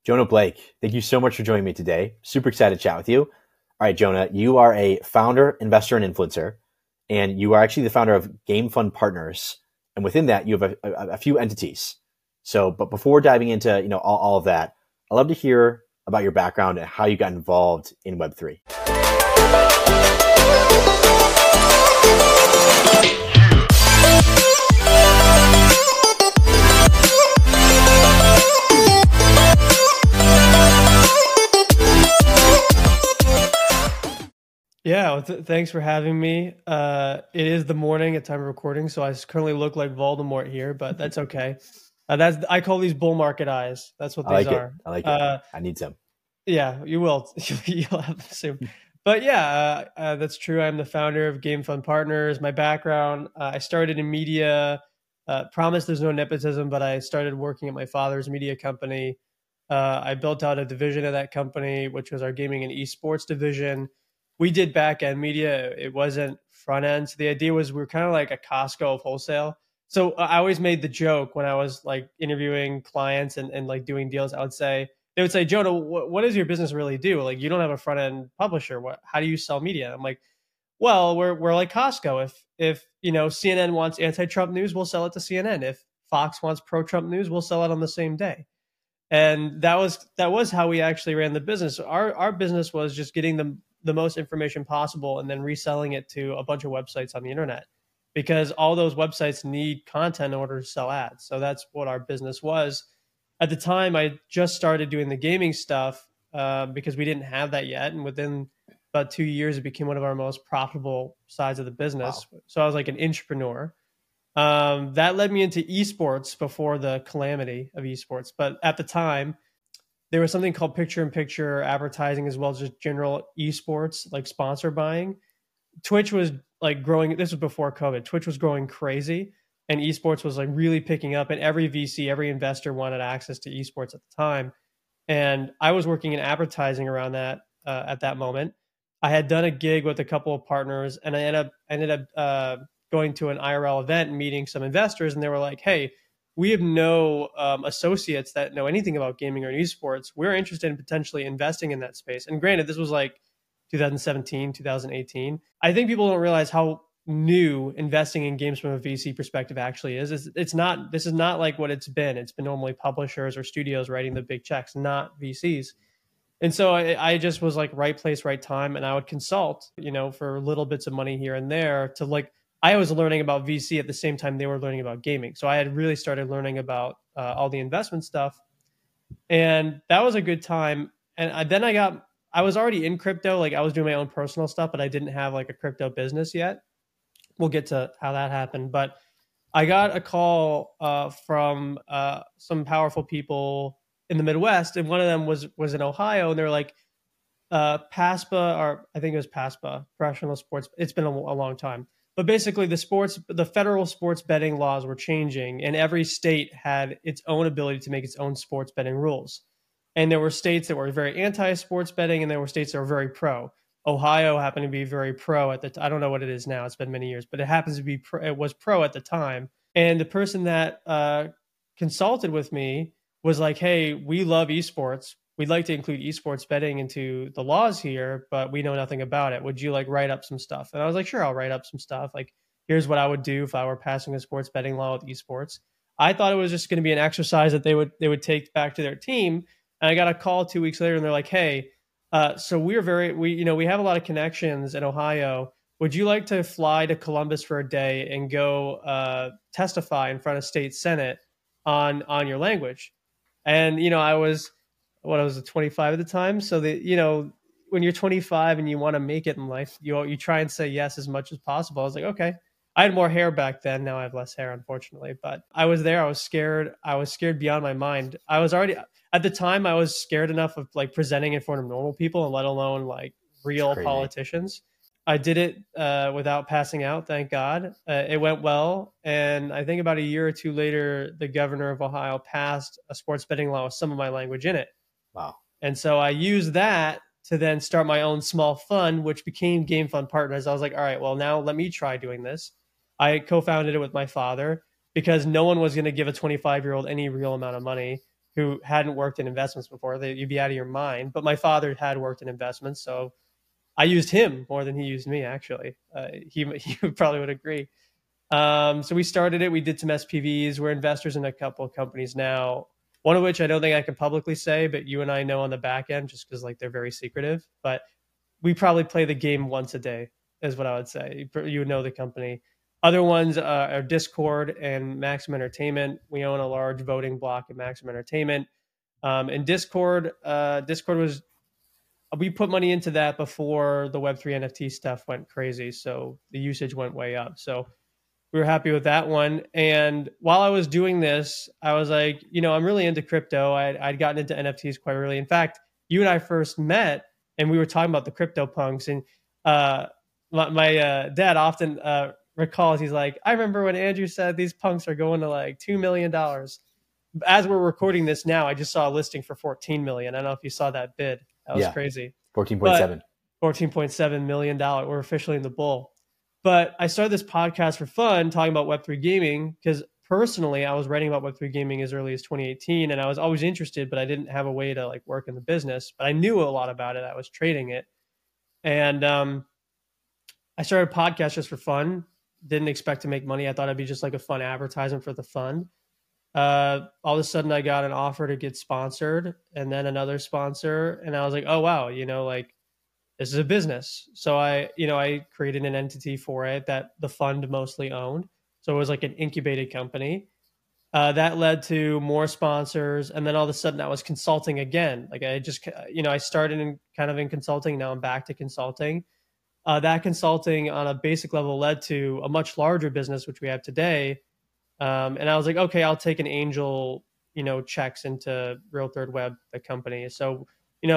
Jonah Blake, thank you so much for joining me today. Super excited to chat with you. All right, Jonah, you are a founder, investor, and influencer, and you are actually the founder of Game Fund Partners. And within that, you have a few entities. So, but before diving into all of that, I'd love to hear about your background and how you got involved in Web3. Yeah, thanks for having me. It is the morning at time of recording, so I currently look like Voldemort here, but that's okay. I call these bull market eyes. That's what these are. I like it. I need some. Yeah, you will. You'll have them soon. But yeah, that's true. I'm the founder of Game Fund Partners. My background, I started in media. Promise there's no nepotism, but I started working at my father's media company. I built out a division of that company, which was our gaming and esports division. We did back end media. It wasn't front end. So the idea was we were kind of like a Costco of wholesale. So I always made the joke when I was like interviewing clients and like doing deals. They would say, Jonah, what does your business really do? Like, you don't have a front end publisher. How do you sell media? I'm like, well, we're like Costco. If CNN wants anti-Trump news, we'll sell it to CNN. If Fox wants pro-Trump news, we'll sell it on the same day. And that was how we actually ran the business. Our business was just getting the most information possible and then reselling it to a bunch of websites on the internet, because all those websites need content in order to sell ads. So that's what our business was. At the time, I just started doing the gaming stuff because we didn't have that yet. And within about 2 years, it became one of our most profitable sides of the business. Wow. So I was like an entrepreneur. That led me into esports before the calamity of esports. But at the time, there was something called picture-in-picture advertising, as well as just general esports, like sponsor buying. Twitch was like growing. This was before COVID. Twitch was growing crazy, and esports was like really picking up. And every VC, every investor wanted access to esports at the time. And I was working in advertising around that at that moment. I had done a gig with a couple of partners, and I ended up going to an IRL event and meeting some investors, and they were like, "Hey, we have no associates that know anything about gaming or esports. We're interested in potentially investing in that space." And granted, this was like 2017, 2018. I think people don't realize how new investing in games from a VC perspective actually is. This is not like what it's been. It's been normally publishers or studios writing the big checks, not VCs. And so I just was like right place, right time. And I would consult, for little bits of money here and there to like, I was learning about VC at the same time they were learning about gaming. So I had really started learning about all the investment stuff. And that was a good time. And I was already in crypto. Like I was doing my own personal stuff, but I didn't have like a crypto business yet. We'll get to how that happened. But I got a call from some powerful people in the Midwest. And one of them was in Ohio. And they were like, PASPA, or I think it was PASPA, professional sports. It's been a long time. But basically, the federal sports betting laws were changing, and every state had its own ability to make its own sports betting rules. And there were states that were very anti-sports betting, and there were states that were very pro. Ohio happened to be very pro at I don't know what it is now. It's been many years, but it happens to be it was pro at the time. And the person that consulted with me was like, "Hey, we love esports. We'd like to include esports betting into the laws here, but we know nothing about it. Would you like write up some stuff?" And I was like, "Sure, I'll write up some stuff. Like, here's what I would do if I were passing a sports betting law with esports." I thought it was just going to be an exercise that they would take back to their team. And I got a call 2 weeks later, and they're like, "Hey, so we have a lot of connections in Ohio. Would you like to fly to Columbus for a day and go testify in front of state senate on your language?" And I was 25 at the time. So when you're 25 and you want to make it in life, you try and say yes as much as possible. I was like, okay. I had more hair back then. Now I have less hair, unfortunately. But I was there. I was scared. I was scared beyond my mind. I was already at the time. I was scared enough of like presenting in front of normal people, and let alone like real politicians. I did it without passing out. Thank God. It went well. And I think about a year or two later, the governor of Ohio passed a sports betting law with some of my language in it. Wow. And so I used that to then start my own small fund, which became Game Fund Partners. I was like, all right, well, now let me try doing this. I co-founded it with my father because no one was going to give a 25-year-old any real amount of money. who hadn't worked in investments before. You'd be out of your mind. But my father had worked in investments, so I used him more than he used me. Actually, he probably would agree. So we started it. We did some SPVs. We're investors in a couple of companies now. One of which I don't think I can publicly say, but you and I know on the back end, just because like they're very secretive. But we probably play the game once a day, is what I would say. You would know the company. Other ones are Discord and Maximum Entertainment. We own a large voting block in Maximum Entertainment. And Discord was, we put money into that before the Web3 NFT stuff went crazy. So the usage went way up. So we were happy with that one. And while I was doing this, I was like, I'm really into crypto. I'd gotten into NFTs quite early. In fact, you and I first met and we were talking about the crypto punks. And my dad often recalls, he's like, I remember when Andrew said these punks are going to like $2 million. As we're recording this now, I just saw a listing for 14 million. I don't know if you saw that bid. That was crazy. 14.7. $14.7 million. We're officially in the bull. But I started this podcast for fun, talking about Web3 gaming, because personally, I was writing about Web3 gaming as early as 2018, and I was always interested, but I didn't have a way to like work in the business. But I knew a lot about it. I was trading it, and I started a podcast just for fun. Didn't expect to make money. I thought it'd be just like a fun advertisement for the fund. All of a sudden, I got an offer to get sponsored, and then another sponsor, and I was like, oh wow, like, this is a business. So I created an entity for it that the fund mostly owned. So it was like an incubated company. That led to more sponsors. And then all of a sudden I was consulting again. Like I started in consulting. Now I'm back to consulting. That consulting on a basic level led to a much larger business, which we have today. And I was like, okay, I'll take an angel, checks into Real Third Web, the company. So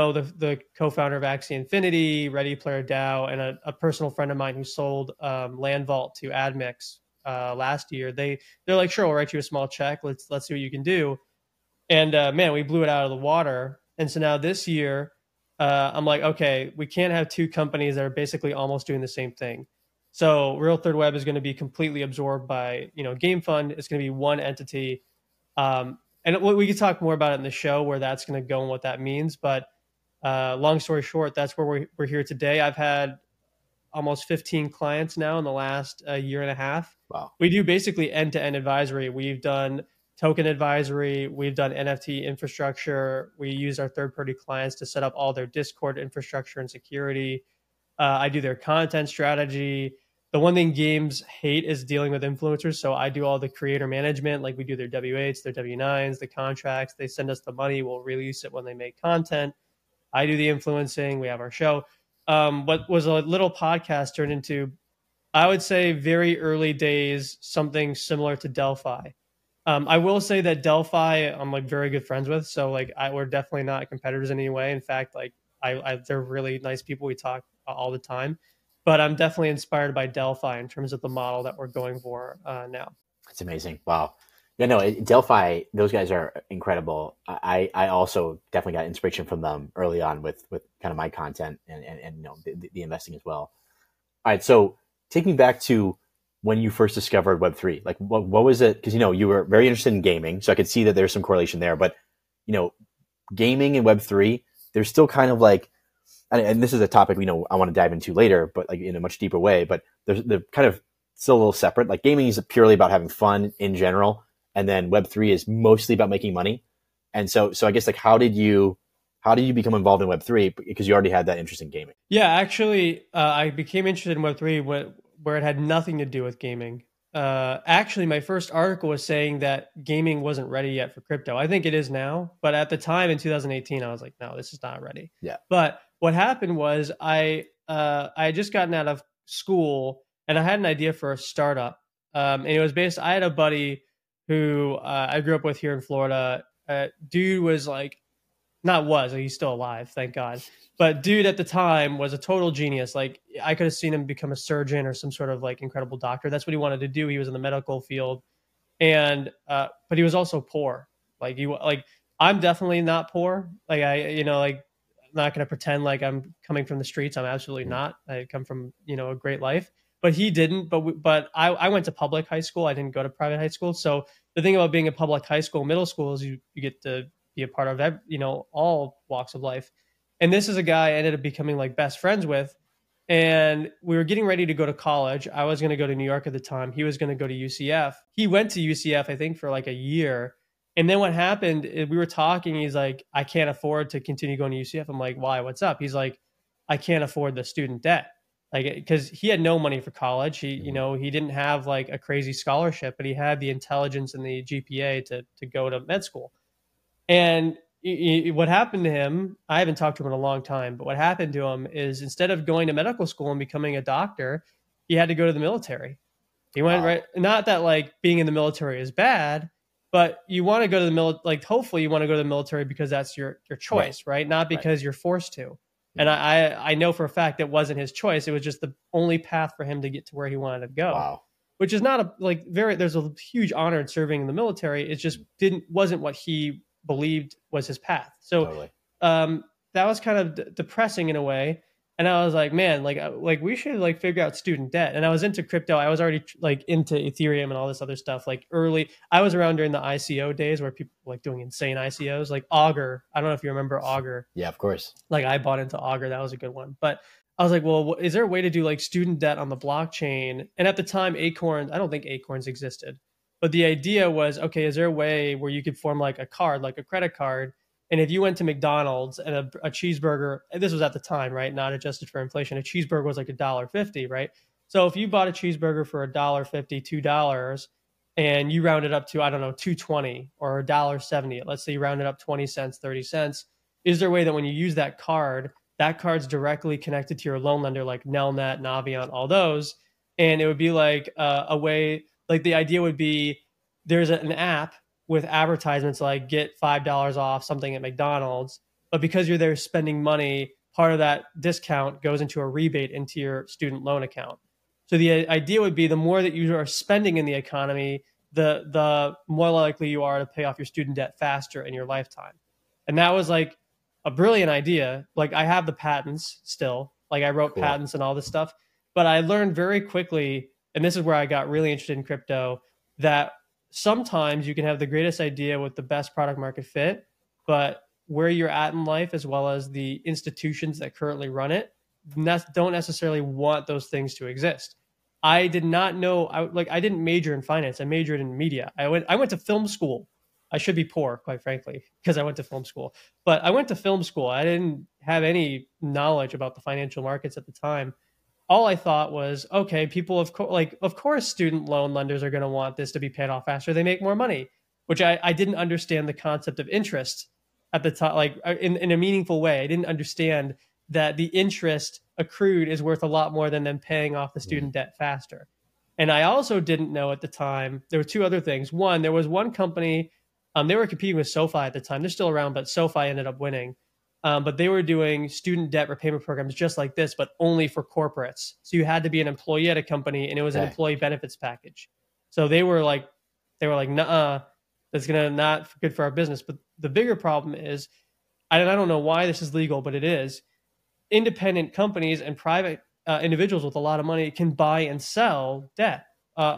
the co-founder of Axie Infinity, Ready Player DAO, and a personal friend of mine who sold Land Vault to AdMix last year. They're like, sure, we'll write you a small check. Let's see what you can do. And man, we blew it out of the water. And so now this year, I'm like, okay, we can't have two companies that are basically almost doing the same thing. So Real Third Web is going to be completely absorbed by Game Fund. It's going to be one entity. And we could talk more about it in the show, where that's going to go and what that means. But long story short, that's where we're here today. I've had almost 15 clients now in the last year and a half. Wow. We do basically end-to-end advisory. We've done token advisory. We've done NFT infrastructure. We use our third-party clients to set up all their Discord infrastructure and security. I do their content strategy. The one thing games hate is dealing with influencers. So I do all the creator management. Like we do their W8s, their W9s, the contracts. They send us the money. We'll release it when they make content. I do the influencing. We have our show. What was a little podcast turned into, I would say, very early days, something similar to Delphi. I will say that Delphi, I'm like very good friends with. So like we're definitely not competitors in any way. In fact, like they're really nice people. We talk all the time. But I'm definitely inspired by Delphi in terms of the model that we're going for now. That's amazing. Wow. Yeah, no, Delphi, those guys are incredible. I also definitely got inspiration from them early on with kind of my content and the investing as well. All right, so take me back to when you first discovered Web3. Like, what was it? Because you were very interested in gaming, so I could see that there's some correlation there. But gaming and Web3, there's still kind of like, and this is a topic I want to dive into later, but like in a much deeper way. But they're kind of still a little separate. Like gaming is purely about having fun in general. And then Web3 is mostly about making money. And so I guess like how did you become involved in Web3? Because you already had that interest in gaming. Yeah, actually, I became interested in Web3 where it had nothing to do with gaming. Actually, my first article was saying that gaming wasn't ready yet for crypto. I think it is now. But at the time in 2018, I was like, no, this is not ready. Yeah. But what happened was I had just gotten out of school and I had an idea for a startup. And it was I had a buddy who I grew up with here in Florida. Dude was like, he's still alive, thank God. But dude at the time was a total genius. Like I could have seen him become a surgeon or some sort of like incredible doctor. That's what he wanted to do. He was in the medical field. And, but he was also poor. I'm definitely not poor. Like I'm not going to pretend like I'm coming from the streets. I'm absolutely not. I come from, a great life. But he didn't. But I went to public high school. I didn't go to private high school. So the thing about being a public high school, middle school is you get to be a part of, all walks of life. And this is a guy I ended up becoming like best friends with. And we were getting ready to go to college. I was going to go to New York at the time. He was going to go to UCF. He went to UCF, I think, for like a year. And then what happened, we were talking. He's like, I can't afford to continue going to UCF. I'm like, why? What's up? He's like, I can't afford the student debt. Like, because he had no money for college. He didn't have like a crazy scholarship, but he had the intelligence and the GPA to go to med school. And what happened to him, I haven't talked to him in a long time, but what happened to him is instead of going to medical school and becoming a doctor, he had to go to the military. He went right. Not that like being in the military is bad, but you want to go to the military. Like hopefully you want to go to the military because that's your choice, right? Not because you're forced to. And I know for a fact it wasn't his choice. It was just the only path for him to get to where he wanted to go. Wow. Which is not there's a huge honor in serving in the military. It just wasn't what he believed was his path. So totally. That was kind of depressing in a way. And I was like, man, like we should like figure out student debt. And I was into crypto. I was already like into Ethereum and all this other stuff. Like early, I was around during the ICO days where people were like doing insane ICOs, like Augur. I don't know if you remember Augur. Yeah, of course. Like I bought into Augur. That was a good one. But I was like, well, is there a way to do like student debt on the blockchain? And at the time, Acorns, I don't think Acorns existed. But the idea was, okay, is there a way where you could form like a card, like a credit card? And if you went to McDonald's and a cheeseburger, and this was at the time, right? Not adjusted for inflation. A cheeseburger was like $1.50, right? So if you bought a cheeseburger for $1.50, $2, and you rounded up to, I don't know, $2.20 or $1.70, let's say you rounded up 20 cents, 30 cents, is there a way that when you use that card's directly connected to your loan lender, like Nelnet, Navient, all those, and it would be like a way, like the idea would be there's an app with advertisements like get $5 off something at McDonald's, but because you're there spending money, part of that discount goes into a rebate into your student loan account. So the idea would be the more that you are spending in the economy, the more likely you are to pay off your student debt faster in your lifetime. And that was like a brilliant idea. Like I have the patents still, like I wrote patents and all this stuff, but I learned very quickly, and this is where I got really interested in crypto, that sometimes you can have the greatest idea with the best product market fit, but where you're at in life, as well as the institutions that currently run it, don't necessarily want those things to exist. I did not know, I didn't major in finance. I majored in media. I went to film school. I should be poor, quite frankly, because I went to film school. But I went to film school. I didn't have any knowledge about the financial markets at the time. All I thought was, okay, people of course, student loan lenders are going to want this to be paid off faster. They make more money, which I didn't understand the concept of interest at the time, like in a meaningful way. I didn't understand that the interest accrued is worth a lot more than them paying off the student debt faster. And I also didn't know at the time, there were two other things. One, there was one company, they were competing with SoFi at the time. They're still around, but SoFi ended up winning. But they were doing student debt repayment programs just like this, but only for corporates. So you had to be an employee at a company, and it was an employee benefits package. So they were like, nuh-uh, that's gonna not good for our business. But the bigger problem is, I don't know why this is legal, but it is. Independent companies and private individuals with a lot of money can buy and sell debt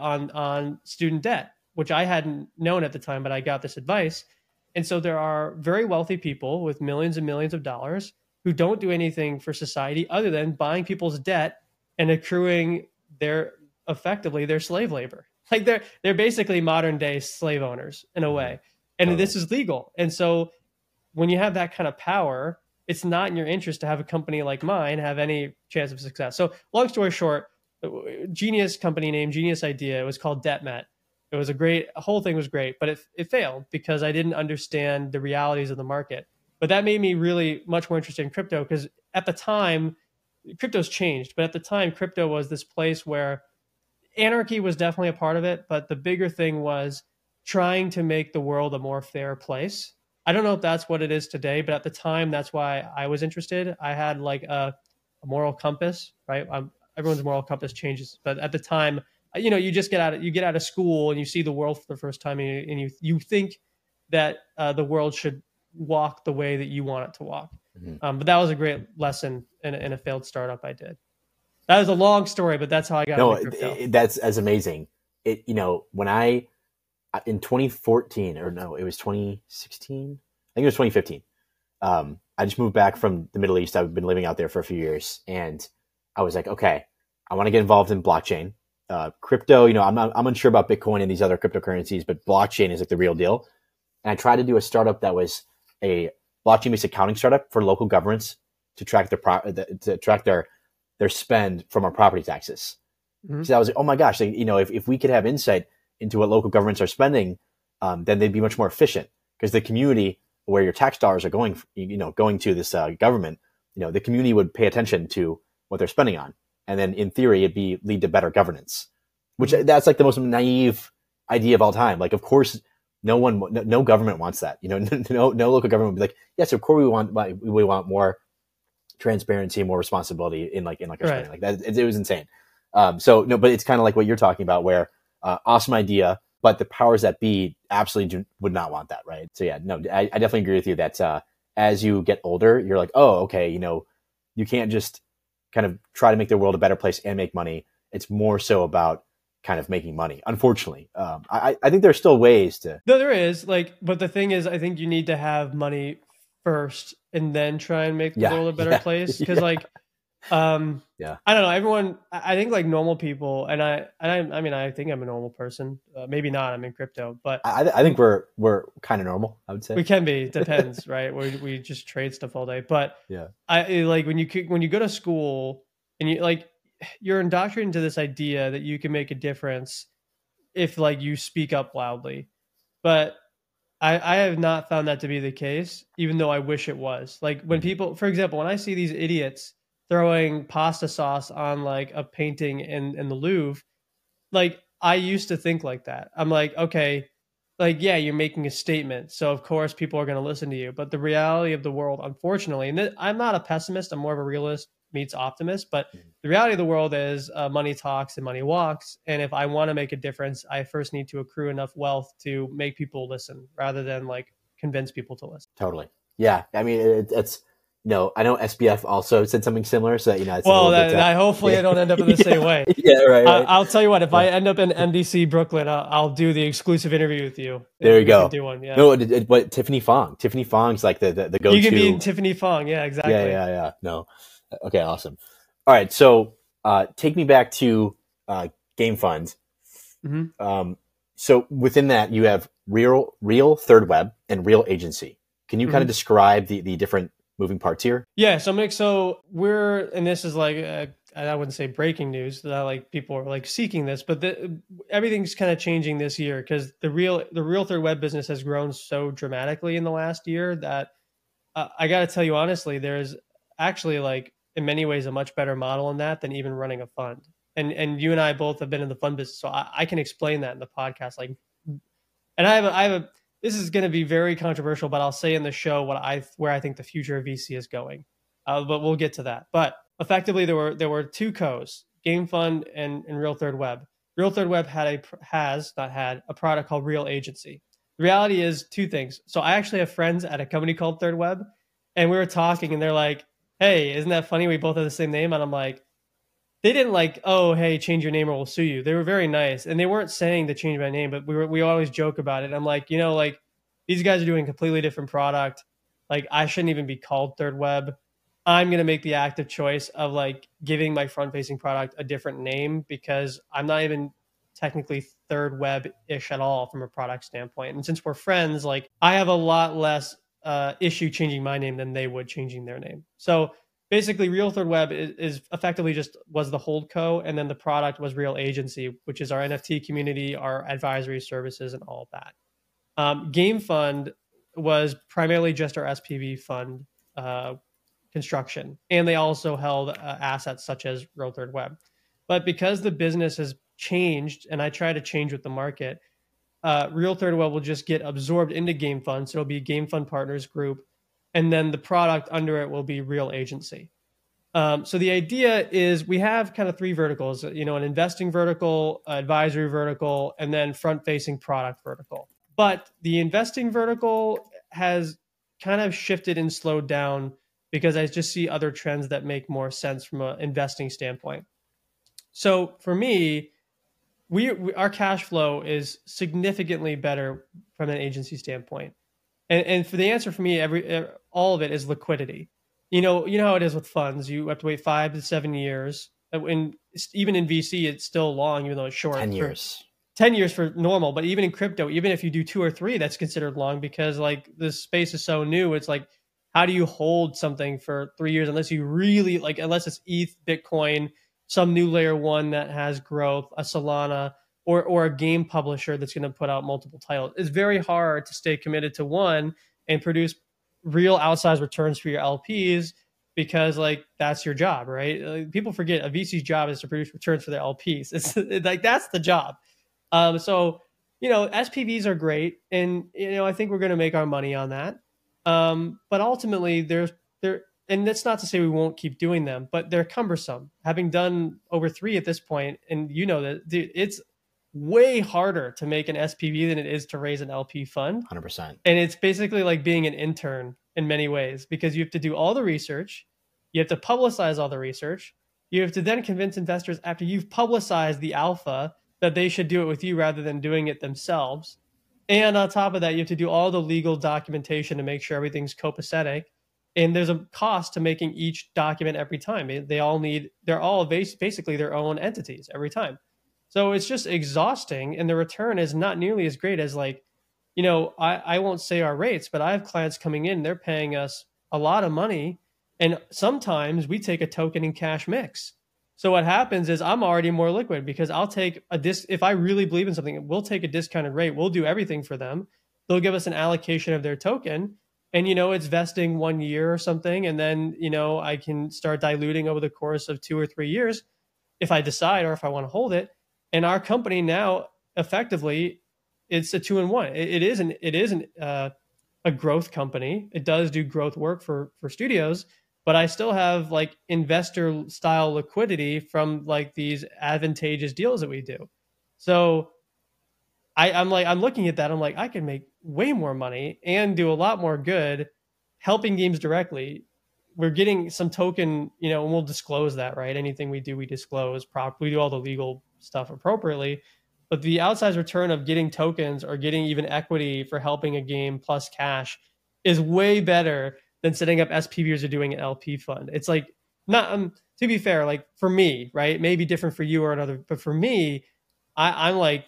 on student debt, which I hadn't known at the time, but I got this advice. And so there are very wealthy people with millions and millions of dollars who don't do anything for society other than buying people's debt and accruing effectively their slave labor. Like they're basically modern day slave owners in a way. And this is legal. And so when you have that kind of power, it's not in your interest to have a company like mine have any chance of success. So long story short, genius company name, genius idea. It was called DebtMet. It was the whole thing was great, but it failed because I didn't understand the realities of the market. But that made me really much more interested in crypto because at the time, crypto's changed. But at the time, crypto was this place where anarchy was definitely a part of it. But the bigger thing was trying to make the world a more fair place. I don't know if that's what it is today, but at the time, that's why I was interested. I had like a moral compass, right? Everyone's moral compass changes. But at the time, you just get out of school and you see the world for the first time and you think that the world should walk the way that you want it to walk. Mm-hmm. But that was a great lesson in a failed startup I did. That was a long story, but that's how I got into crypto. That's amazing. When in 2014 or no, it was 2016. think it was 2015. I just moved back from the Middle East. I've been living out there for a few years, and I was like, okay, I want to get involved in blockchain. Crypto, I'm unsure about Bitcoin and these other cryptocurrencies, but blockchain is like the real deal. And I tried to do a startup that was a blockchain-based accounting startup for local governments to track their spend from our property taxes. Mm-hmm. So I was like, oh my gosh, if we could have insight into what local governments are spending, then they'd be much more efficient, because the community where your tax dollars are going to this government, the community would pay attention to what they're spending on. And then in theory, it'd lead to better governance, which that's like the most naive idea of all time. Like, of course, no government wants that. No local government would be like, yes, of course we want more transparency, more responsibility in our spending. Like that. It was insane. But it's kind of like what you're talking about, where awesome idea, but the powers that be absolutely would not want that, right? So yeah, no, I definitely agree with you that as you get older, you're like, oh, okay, you can't just kind of try to make the world a better place and make money. It's more so about kind of making money, unfortunately. I think there's still ways to. No, there is, but the thing is, I think you need to have money first and then try and make the world a better place. Because I don't know, everyone, I think like normal people, and I mean, I think I'm a normal person. Maybe not, I'm in crypto, but I think we're kind of normal, I would say. We can be, depends, right? We just trade stuff all day. But yeah, I like when you go to school and you're indoctrinated into this idea that you can make a difference if like you speak up loudly. But I have not found that to be the case, even though I wish it was. Like when people, for example, when I see these idiots throwing pasta sauce on like a painting in the Louvre, like I used to think like that. I'm like, okay, like, yeah, you're making a statement, so of course people are going to listen to you. But the reality of the world, unfortunately, and I'm not a pessimist, I'm more of a realist meets optimist, but the reality of the world is money talks and money walks. And if I want to make a difference, I first need to accrue enough wealth to make people listen rather than like convince people to listen. Totally. Yeah. I mean, it's, I know SBF also said something similar. So, it's hopefully I don't end up in the same way. Yeah, right. I'll tell you what, if I end up in NBC Brooklyn, I'll do the exclusive interview with you. There you go. Do one, yeah. No, but Tiffany Fong's like the go-to. You can be in Tiffany Fong. Yeah, exactly. Yeah. No. Okay, awesome. All right, so take me back to Game Fund. Mm-hmm. So within that, you have real third web and real agency. Can you kind of describe the different moving parts here? Yeah, so we're, and this is like I wouldn't say breaking news, that like people are like seeking this, but everything's kind of changing this year because the real third web business has grown so dramatically in the last year that I got to tell you honestly, there's actually like in many ways a much better model in that than even running a fund. And you and I both have been in the fund business, so I can explain that in the podcast. Like, and I have a this is going to be very controversial, but I'll say in the show where I think the future of VC is going. But we'll get to that. But effectively, there were two co's, Game Fund and Real Third Web. Real Third Web has not had a product called Real Agency. The reality is two things. So I actually have friends at a company called Third Web, and we were talking, and they're like, hey, isn't that funny? We both have the same name. And I'm like, they didn't like, oh, hey, change your name or we'll sue you. They were very nice. And they weren't saying to change my name, but we always joke about it. And I'm like, like these guys are doing a completely different product. Like I shouldn't even be called Third Web. I'm going to make the active choice of like giving my front facing product a different name because I'm not even technically Third Web-ish at all from a product standpoint. And since we're friends, like I have a lot less issue changing my name than they would changing their name. So basically Real Third Web is effectively just was the holdco, and then the product was Real Agency, which is our NFT community, our advisory services, and all of that. Game Fund was primarily just our SPV fund construction, and they also held assets such as Real Third Web. But because the business has changed, and I try to change with the market, Real Third Web will just get absorbed into Game Fund. So it'll be Game Fund Partners Group. And then the product under it will be Real Agency. So the idea is we have kind of three verticals, an investing vertical, advisory vertical, and then front-facing product vertical. But the investing vertical has kind of shifted and slowed down because I just see other trends that make more sense from an investing standpoint. So for me, our cash flow is significantly better from an agency standpoint. And for the answer for me, all of it is liquidity. You know how it is with funds. You have to wait 5 to 7 years. And even in VC, it's still long, even though it's short. 10 years. 10 years for normal, but even in crypto, even if you do 2 or 3, that's considered long because like this space is so new. It's like, how do you hold something for 3 years unless you really like, unless it's ETH, Bitcoin, some new layer one that has growth, a Solana, or a game publisher that's going to put out multiple titles. It's very hard to stay committed to one and produce real outsized returns for your LPs because like that's your job, right? Like, people forget a VC's job is to produce returns for their LPs. It's like that's the job. So, SPVs are great, and I think we're going to make our money on that. But ultimately, and that's not to say we won't keep doing them, but they're cumbersome. Having done over 3 at this point, and that, dude, it's way harder to make an SPV than it is to raise an LP fund. 100%. And it's basically like being an intern in many ways because you have to do all the research, you have to publicize all the research, you have to then convince investors after you've publicized the alpha that they should do it with you rather than doing it themselves. And on top of that, you have to do all the legal documentation to make sure everything's copacetic. And there's a cost to making each document every time. They're all basically their own entities every time. So it's just exhausting. And the return is not nearly as great as like, I won't say our rates, but I have clients coming in, they're paying us a lot of money. And sometimes we take a token and cash mix. So what happens is I'm already more liquid because I'll take if I really believe in something, we'll take a discounted rate. We'll do everything for them. They'll give us an allocation of their token and, it's vesting 1 year or something. And then, I can start diluting over the course of 2 or 3 years if I decide or if I want to hold it. And our company now effectively, it's a 2-in-1. It isn't a growth company. It does do growth work for studios, but I still have like investor style liquidity from like these advantageous deals that we do. So I'm looking at that. I'm like, I can make way more money and do a lot more good helping games directly. We're getting some token, and we'll disclose that, right? Anything we do, we disclose properly. We do all the legal stuff appropriately. But the outsized return of getting tokens or getting even equity for helping a game plus cash is way better than setting up SPVs or doing an LP fund. It's like not to be fair, like for me, right? Maybe different for you or another, but for me, I'm like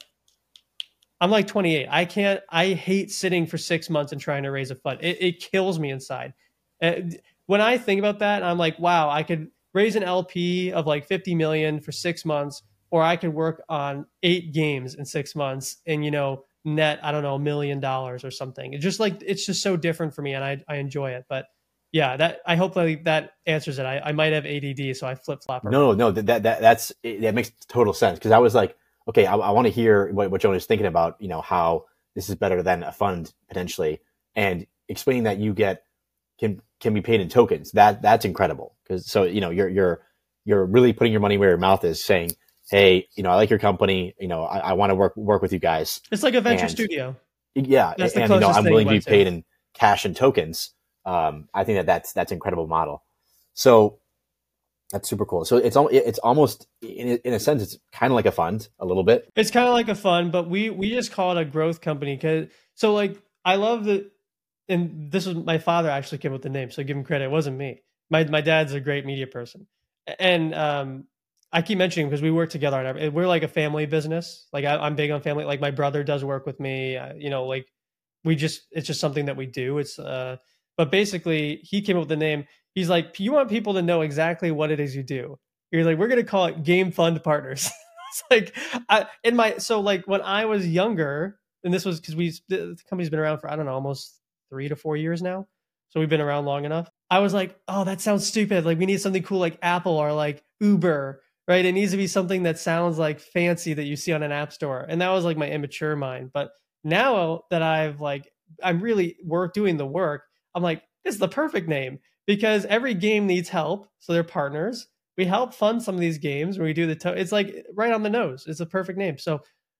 28. I hate sitting for 6 months and trying to raise a fund. It kills me inside. When I think about that, I'm like, wow, I could raise an LP of like 50 million for 6 months, or I could work on 8 games in 6 months and, net, I don't know, $1 million or something. It's just so different for me and I enjoy it. But yeah, I hope that answers it. I might have ADD, so I flip flop. No, that makes total sense. Cause I was like, okay, I want to hear what Jonah is thinking about, how this is better than a fund potentially, and explaining that you can be paid in tokens. That's incredible. Cause so, you're really putting your money where your mouth is, saying, hey, I like your company. I want to work with you guys. It's like a venture studio. Yeah. And I'm willing to be paid in cash and tokens. I think that's incredible model. So that's super cool. So it's almost in a sense, it's kind of like a fund a little bit. It's kind of like a fund, but we just call it a growth company. So like, I love that. And this was my father actually came up with the name. So give him credit. It wasn't me. My dad's a great media person. And, I keep mentioning because we work together on everything. We're like a family business. Like I'm big on family. Like my brother does work with me. Like it's just something that we do. But basically he came up with the name. He's like, you want people to know exactly what it is you do. You're like, we're going to call it Game Fund Partners. It's like, so like when I was younger, and this was because the company's been around for, I don't know, almost 3 to 4 years now. So we've been around long enough. I was like, oh, that sounds stupid. Like we need something cool like Apple or like Uber. Right. It needs to be something that sounds like fancy that you see on an app store. And that was like my immature mind. But now that I'm really doing the work, I'm like, this is the perfect name because every game needs help. So they're partners. We help fund some of these games where we do it's like right on the nose. It's a perfect name. So,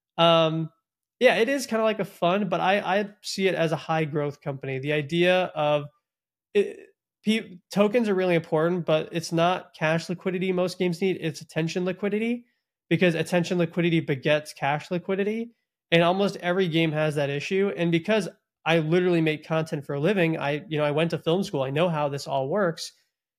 yeah, it is kind of like a fund, but I see it as a high growth company. The idea of tokens are really important, but it's not cash liquidity most games need. It's attention liquidity because attention liquidity begets cash liquidity. And almost every game has that issue. And because I literally make content for a living. I went to film school. I know how this all works.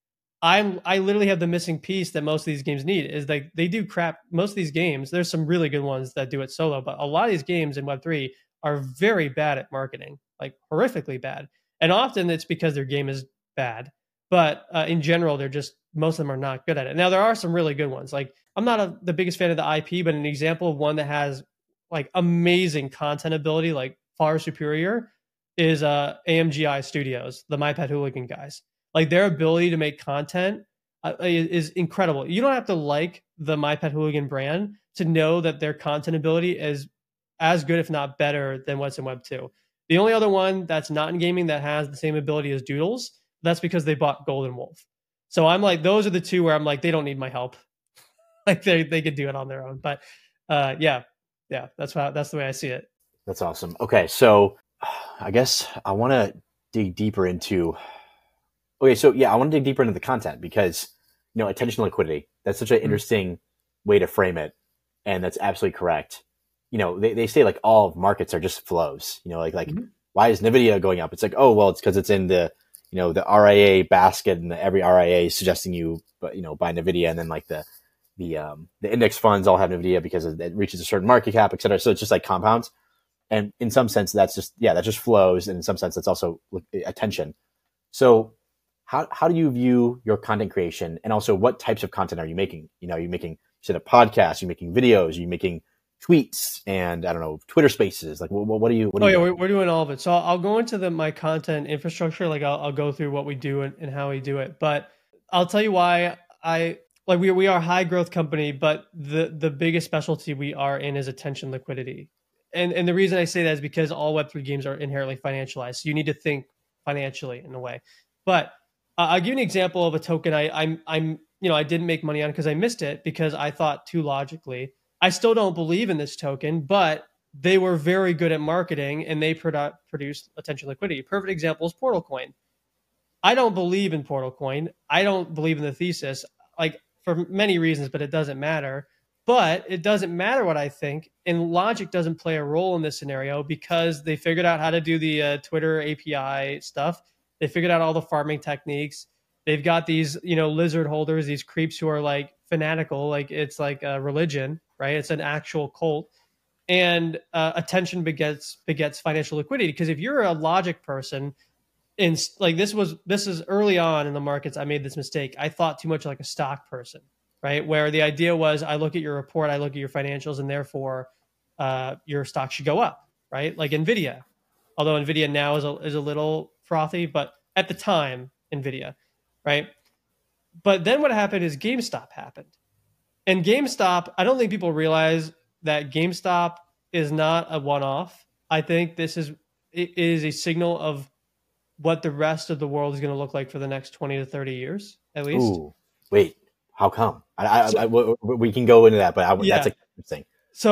I literally have the missing piece that most of these games need is like they do crap. Most of these games, there's some really good ones that do it solo, but a lot of these games in Web3 are very bad at marketing, like horrifically bad. And often it's because their game is bad, but in general, most of them are not good at it. Now there are some really good ones. Like I'm not the biggest fan of the IP, but an example of one that has like amazing content ability, like far superior, is AMGI Studios, the My Pet Hooligan guys. Like their ability to make content is incredible. You don't have to like the My Pet Hooligan brand to know that their content ability is as good, if not better, than what's in Web 2. The only other one that's not in gaming that has the same ability as Doodles, that's because they bought Golden Wolf. So I'm like, those are the two where I'm like, they don't need my help. Like they could do it on their own. But yeah, that's the way I see it. That's awesome. Okay, so I guess I want to dig deeper into. Okay, so yeah, I want to dig deeper into the content because attention liquidity. That's such an interesting way to frame it, and that's absolutely correct. They say like all markets are just flows. Why is Nvidia going up? It's like, oh well, it's because it's in the the RIA basket, and every RIA is suggesting you buy Nvidia, and then like the index funds all have Nvidia because it reaches a certain market cap, et cetera. So it's just like compounds. And in some sense, that just flows. And in some sense, that's also attention. So how do you view your content creation? And also, what types of content are you making? Are you said a podcast, you're making videos, you're making tweets, and I don't know, Twitter spaces. Like, what do you? We're doing all of it. So I'll go into my content infrastructure. Like I'll go through what we do and how we do it. But I'll tell you why we are a high growth company, but the biggest specialty we are in is attention liquidity. And the reason I say that is because all Web3 games are inherently financialized. So you need to think financially in a way. But I'll give you an example of a token I didn't make money on because I missed it because I thought too logically. I still don't believe in this token, but they were very good at marketing and they produced attention liquidity. Perfect example is Portal Coin. I don't believe in Portal Coin. I don't believe in the thesis, like for many reasons, but it doesn't matter. But it doesn't matter what I think, and logic doesn't play a role in this scenario because they figured out how to do the Twitter API stuff. They figured out all the farming techniques. They've got these, lizard holders, these creeps who are like fanatical, like it's like a religion, right? It's an actual cult, and attention begets financial liquidity. Because if you're a logic person, and like this is early on in the markets, I made this mistake. I thought too much like a stock person. Right, where the idea was I look at your report, I look at your financials, and therefore your stock should go up, right? Like Nvidia, although Nvidia now is a little frothy, but at the time, Nvidia, right? But then what happened is GameStop happened, and GameStop. I don't think people realize that GameStop is not a one-off. I think it is a signal of what the rest of the world is going to look like for the next 20 to 30 years, at least. Ooh, wait. How come? We can go into that, but that's interesting.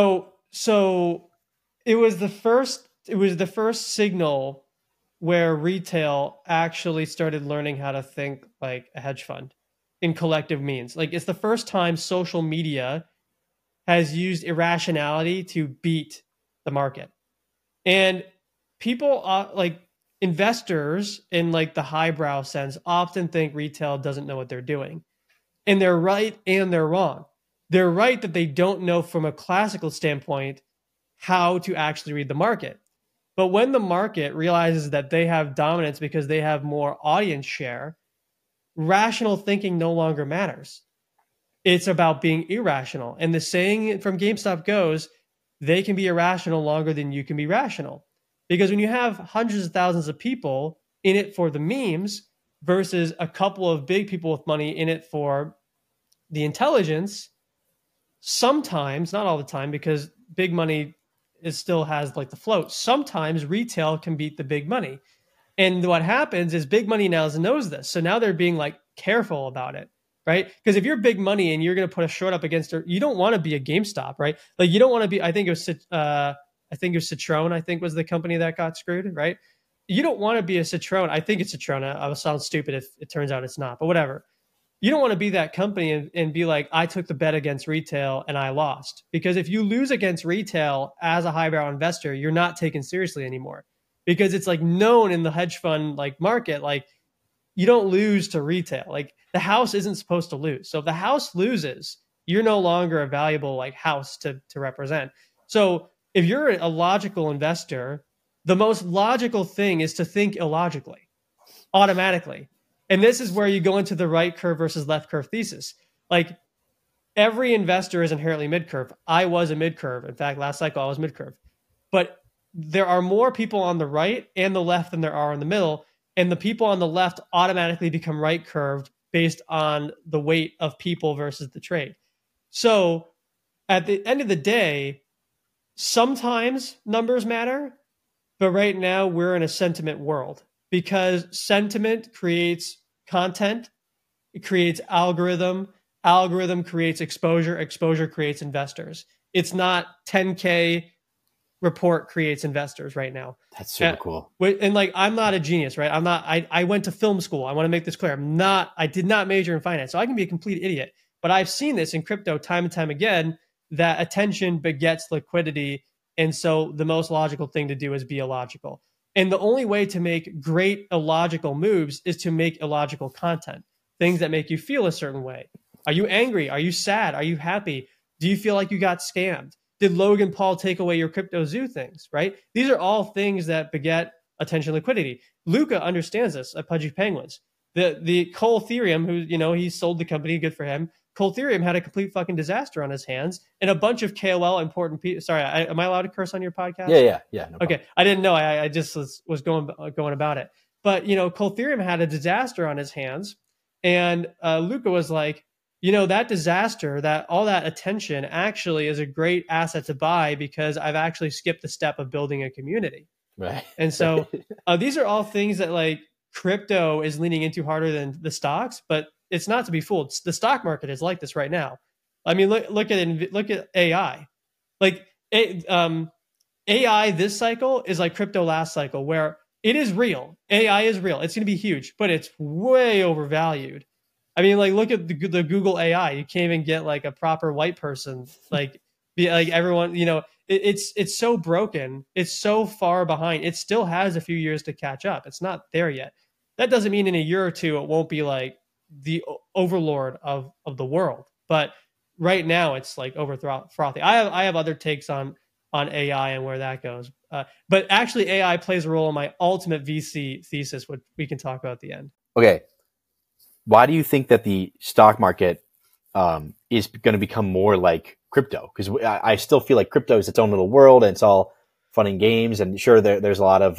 So it was the first signal where retail actually started learning how to think like a hedge fund in collective means. Like it's the first time social media has used irrationality to beat the market. And people like investors in like the highbrow sense often think retail doesn't know what they're doing. And they're right and they're wrong. They're right that they don't know from a classical standpoint how to actually read the market. But when the market realizes that they have dominance because they have more audience share, rational thinking no longer matters. It's about being irrational. And the saying from GameStop goes, they can be irrational longer than you can be rational. Because when you have hundreds of thousands of people in it for the memes, versus a couple of big people with money in it for the intelligence, sometimes, not all the time, because big money still has like the float. Sometimes retail can beat the big money. And what happens is big money now knows this. So now they're being like careful about it, right? Because if you're big money and you're going to put a short up against her, you don't want to be a GameStop, right? Like you don't want to be, I think it was Citron, I think was the company that got screwed, right? You don't want to be a Citron. I think it's Citron. I'll sound stupid if it turns out it's not, but whatever. You don't want to be that company and be like, I took the bet against retail and I lost. Because if you lose against retail as a highbrow investor, you're not taken seriously anymore. because it's like known in the hedge fund like market, like you don't lose to retail. Like the house isn't supposed to lose. So if the house loses, you're no longer a valuable like house to represent. So if you're a logical investor, the most logical thing is to think illogically, automatically. And this is where you go into the right curve versus left curve thesis. Like every investor is inherently mid curve. I was a mid curve. In fact, last cycle I was mid curve. But there are more people on the right and the left than there are in the middle. And the people on the left automatically become right curved based on the weight of people versus the trade. So at the end of the day, sometimes numbers matter, but right now we're in a sentiment world because sentiment creates content, it creates algorithm creates exposure creates investors. It's not 10K report creates investors right now. That's super cool. And like, I'm not a genius, right? I went to film school. I want to make this clear. I did not major in finance, so I can be a complete idiot. But I've seen this in crypto time and time again, that attention begets liquidity. And so the most logical thing to do is be illogical. And the only way to make great illogical moves is to make illogical content, things that make you feel a certain way. Are you angry? Are you sad? Are you happy? Do you feel like you got scammed? Did Logan Paul take away your crypto zoo things, right? These are all things that beget attention liquidity. Luca understands this at Pudgy Penguins. The Cole Ethereum, who, you know, he sold the company, good for him. Cole Ethereum had a complete fucking disaster on his hands, and a bunch of KOL important people. Sorry, am I allowed to curse on your podcast? Yeah. No okay, I didn't know. I just was going about it. But, you know, Cole Ethereum had a disaster on his hands, and Luca was like, you know, that disaster, that all that attention actually is a great asset to buy because I've actually skipped the step of building a community. Right. And so these are all things that like crypto is leaning into harder than the stocks, but it's not to be fooled. The stock market is like this right now. I mean, look at AI. Like AI this cycle is like crypto last cycle, where it is real. AI is real. It's going to be huge, but it's way overvalued. I mean, like, look at the Google AI. You can't even get like a proper white person, like everyone, you know, it's so broken. It's so far behind. It still has a few years to catch up. It's not there yet. That doesn't mean in a year or two, it won't be like the overlord of the world. But right now it's like over frothy. I have other takes on AI and where that goes. But actually AI plays a role in my ultimate VC thesis, which we can talk about at the end. Okay. Why do you think that the stock market is going to become more like crypto? Because I still feel like crypto is its own little world and it's all fun and games. And sure, there's a lot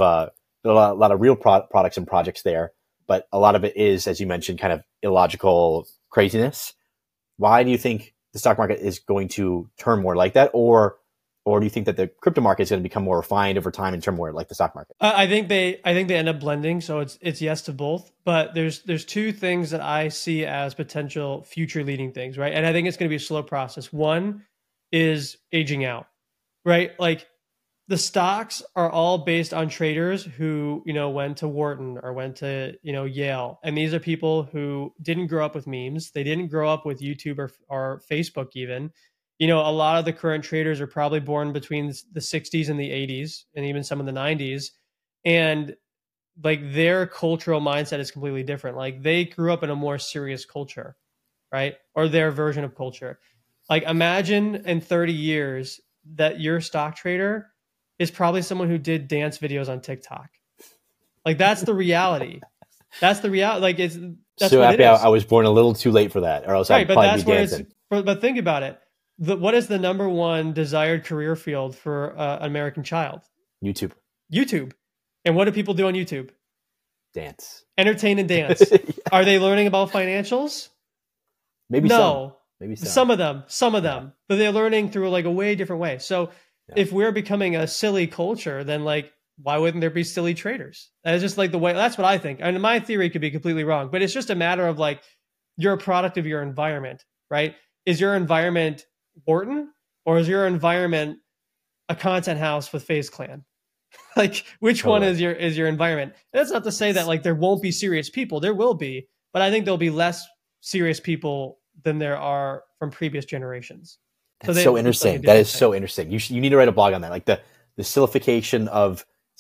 of real products and projects there, but a lot of it is, as you mentioned, kind of illogical craziness. Why do you think the stock market is going to turn more like that? Or do you think that the crypto market is going to become more refined over time and turn more like the stock market? I think they end up blending. So it's yes to both. But there's two things that I see as potential future leading things, right? And I think it's going to be a slow process. One is aging out, right? Like the stocks are all based on traders who, you know, went to Wharton or went to, you know, Yale. And these are people who didn't grow up with memes. They didn't grow up with YouTube or Facebook even. You know, a lot of the current traders are probably born between the 60s and the 80s and even some of the 90s. And like their cultural mindset is completely different. Like they grew up in a more serious culture, right? Or their version of culture. Like imagine in 30 years that your stock trader is probably someone who did dance videos on TikTok. Like that's the reality. That's the reality. Like that's so what happy it is. I was born a little too late for that, or else I'd probably be dancing. But think about it. What is the number one desired career field for an American child? YouTube. And what do people do on YouTube? Dance. Entertain and dance. Yeah. Are they learning about financials? Maybe no. Maybe some of them. Yeah. But they're learning through like a way different way. So if we're becoming a silly culture, then like, why wouldn't there be silly traders? That's just like the way, that's what I think. And my theory could be completely wrong, but it's just a matter of like, you're a product of your environment, right? Is your environment Wharton, or is your environment a content house with FaZe Clan? Like which one is your environment? And that's not to say that like there won't be serious people. There will be, but I think there'll be less serious people than there are from previous generations. That's so interesting. That is so interesting. You need to write a blog on that. Like the sillification of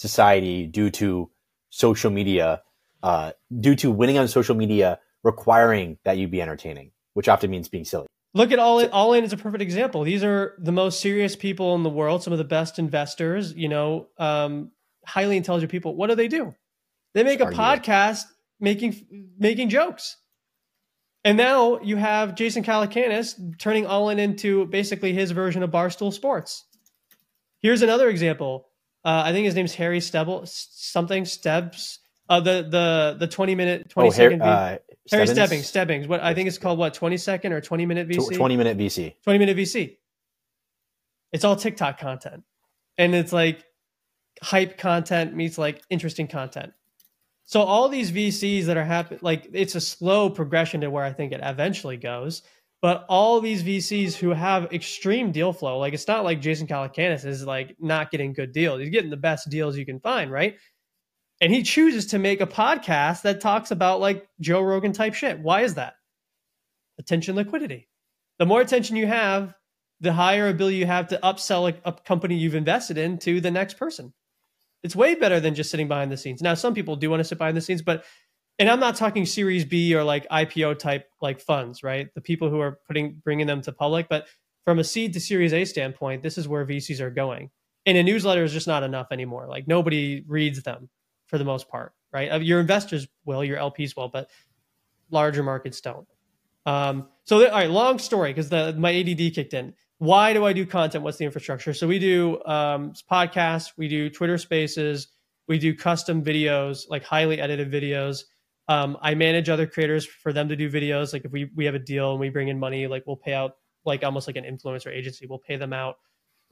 society due to social media, due to winning on social media requiring that you be entertaining, which often means being silly. Look at All In is a perfect example. These are the most serious people in the world, some of the best investors, highly intelligent people. What do? They make a podcast making jokes. And now you have Jason Calacanis turning All In into basically his version of Barstool Sports. Here's another example. I think his name's Harry Stebbs. The 20-second Harry Stebbings. What I think it's called 20-second or 20-minute VC? 20-minute VC. 20-minute VC. It's all TikTok content. And it's like hype content meets like interesting content. So all these VCs that are happening, like it's a slow progression to where I think it eventually goes. But all these VCs who have extreme deal flow, like it's not like Jason Calacanis is like not getting good deals. He's getting the best deals you can find, right? And he chooses to make a podcast that talks about like Joe Rogan type shit. Why is that? Attention liquidity. The more attention you have, the higher ability you have to upsell a company you've invested in to the next person. It's way better than just sitting behind the scenes. Now, some people do want to sit behind the scenes, and I'm not talking Series B or like IPO type like funds, right? The people who are bringing them to public, but from a seed to Series A standpoint, this is where VCs are going. And a newsletter is just not enough anymore. Like nobody reads them for the most part, right? Your investors will, your LPs will, but larger markets don't. All right, long story because my ADD kicked in. Why do I do content? What's the infrastructure? So we do podcasts, we do Twitter Spaces, we do custom videos, like highly edited videos. I manage other creators for them to do videos. Like if we have a deal and we bring in money, like we'll pay out like almost like an influencer agency. We'll pay them out.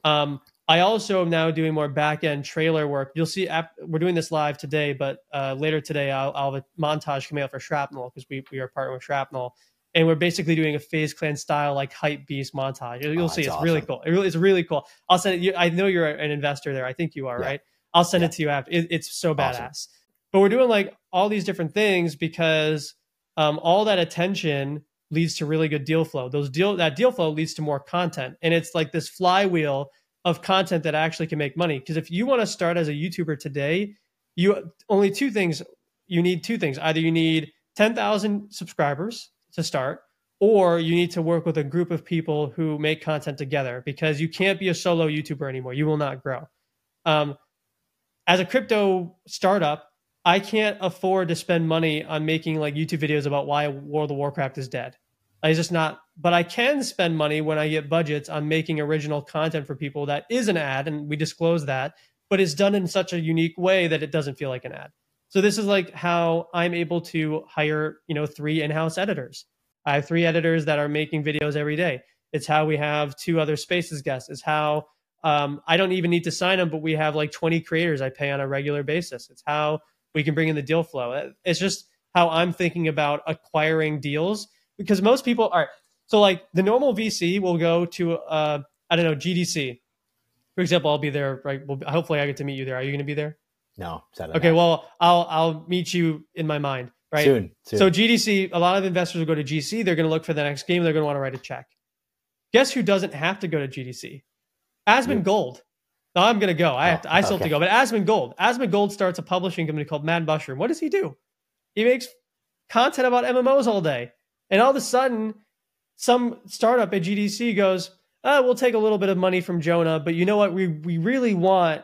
I also am now doing more back-end trailer work. You'll see we're doing this live today, but later today I'll have a montage coming out for Shrapnel because we are partnering with Shrapnel. And we're basically doing a FaZe Clan style like hype beast montage. You'll see, it's awesome. Really cool. It's really cool. I'll send it. I know you're an investor there. I think you are, right? I'll send it to you after. It's so badass. Awesome. But we're doing like all these different things because all that attention leads to really good deal flow. That deal flow leads to more content, and it's like this flywheel of content that actually can make money. Because if you want to start as a YouTuber today, you need two things. Either you need 10,000 subscribers to start, or you need to work with a group of people who make content together, because you can't be a solo YouTuber anymore. You will not grow. As a crypto startup, I can't afford to spend money on making like YouTube videos about why World of Warcraft is dead. It's just not, but I can spend money when I get budgets on making original content for people that is an ad, and we disclose that, but it's done in such a unique way that it doesn't feel like an ad. So this is like how I'm able to hire, 3 in-house editors. I have 3 editors that are making videos every day. It's how we have 2 other Spaces guests. It's how I don't even need to sign them, but we have like 20 creators I pay on a regular basis. It's how we can bring in the deal flow. It's just how I'm thinking about acquiring deals, because most people are. So like the normal VC will go to, GDC. For example, I'll be there, right? Well, hopefully I get to meet you there. Are you going to be there? No. Okay, well, I'll meet you in my mind, right? Soon. So GDC, a lot of investors will go to GC. They're going to look for the next game. They're going to want to write a check. Guess who doesn't have to go to GDC? Asmongold. No, I'm going to go. I still have to go. But Asmongold starts a publishing company called Mad Mushroom. What does he do? He makes content about MMOs all day. And all of a sudden, some startup at GDC goes, we'll take a little bit of money from Jonah, but you know what? We really want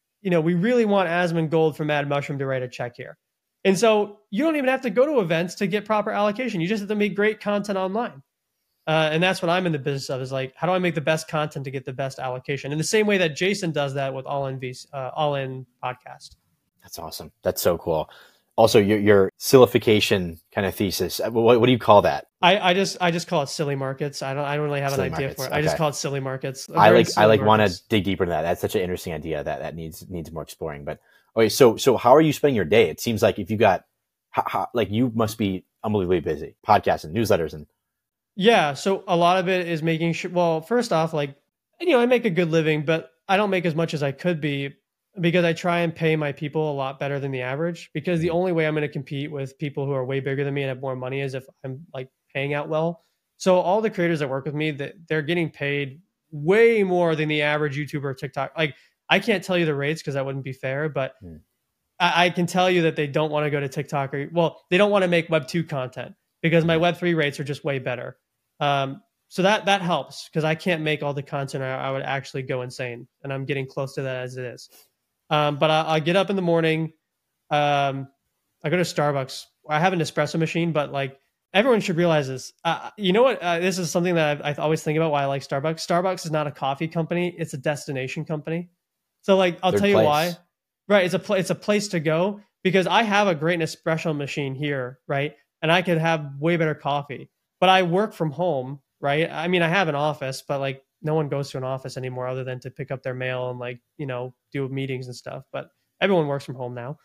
Asmongold from Mad Mushroom to write a check here. And so you don't even have to go to events to get proper allocation. You just have to make great content online. And that's what I'm in the business of, is like, how do I make the best content to get the best allocation? In the same way that Jason does that with All In podcast. That's awesome. That's so cool. Also, your sillification kind of thesis. What do you call that? I just call it silly markets. I don't really have silly an idea markets. For it. Okay. I just call it silly markets. I want to dig deeper into that. That's such an interesting idea that needs more exploring. But okay, so how are you spending your day? It seems like if you got you must be unbelievably busy, podcasts and newsletters and. Yeah, so a lot of it is making sure. Well, first off, I make a good living, but I don't make as much as I could be, because I try and pay my people a lot better than the average. Because the only way I'm going to compete with people who are way bigger than me and have more money is if I'm like paying out well. So all the creators that work with me, that they're getting paid way more than the average YouTuber or TikTok. Like I can't tell you the rates because that wouldn't be fair, but I can tell you that they don't want to go to TikTok they don't want to make Web 2 content because my Web 3 rates are just way better. So that helps because I can't make all the content I would actually go insane, and I'm getting close to that as it is. But I get up in the morning. I go to Starbucks. I have an espresso machine, but like everyone should realize this. You know what? This is something that I always think about why I like Starbucks. Starbucks is not a coffee company; it's a destination company. So like I'll tell you why. Right, it's a place to go because I have a great espresso machine here, right? And I could have way better coffee. But I work from home, right? I mean, I have an office, but like no one goes to an office anymore other than to pick up their mail and like, you know, do meetings and stuff. But everyone works from home now.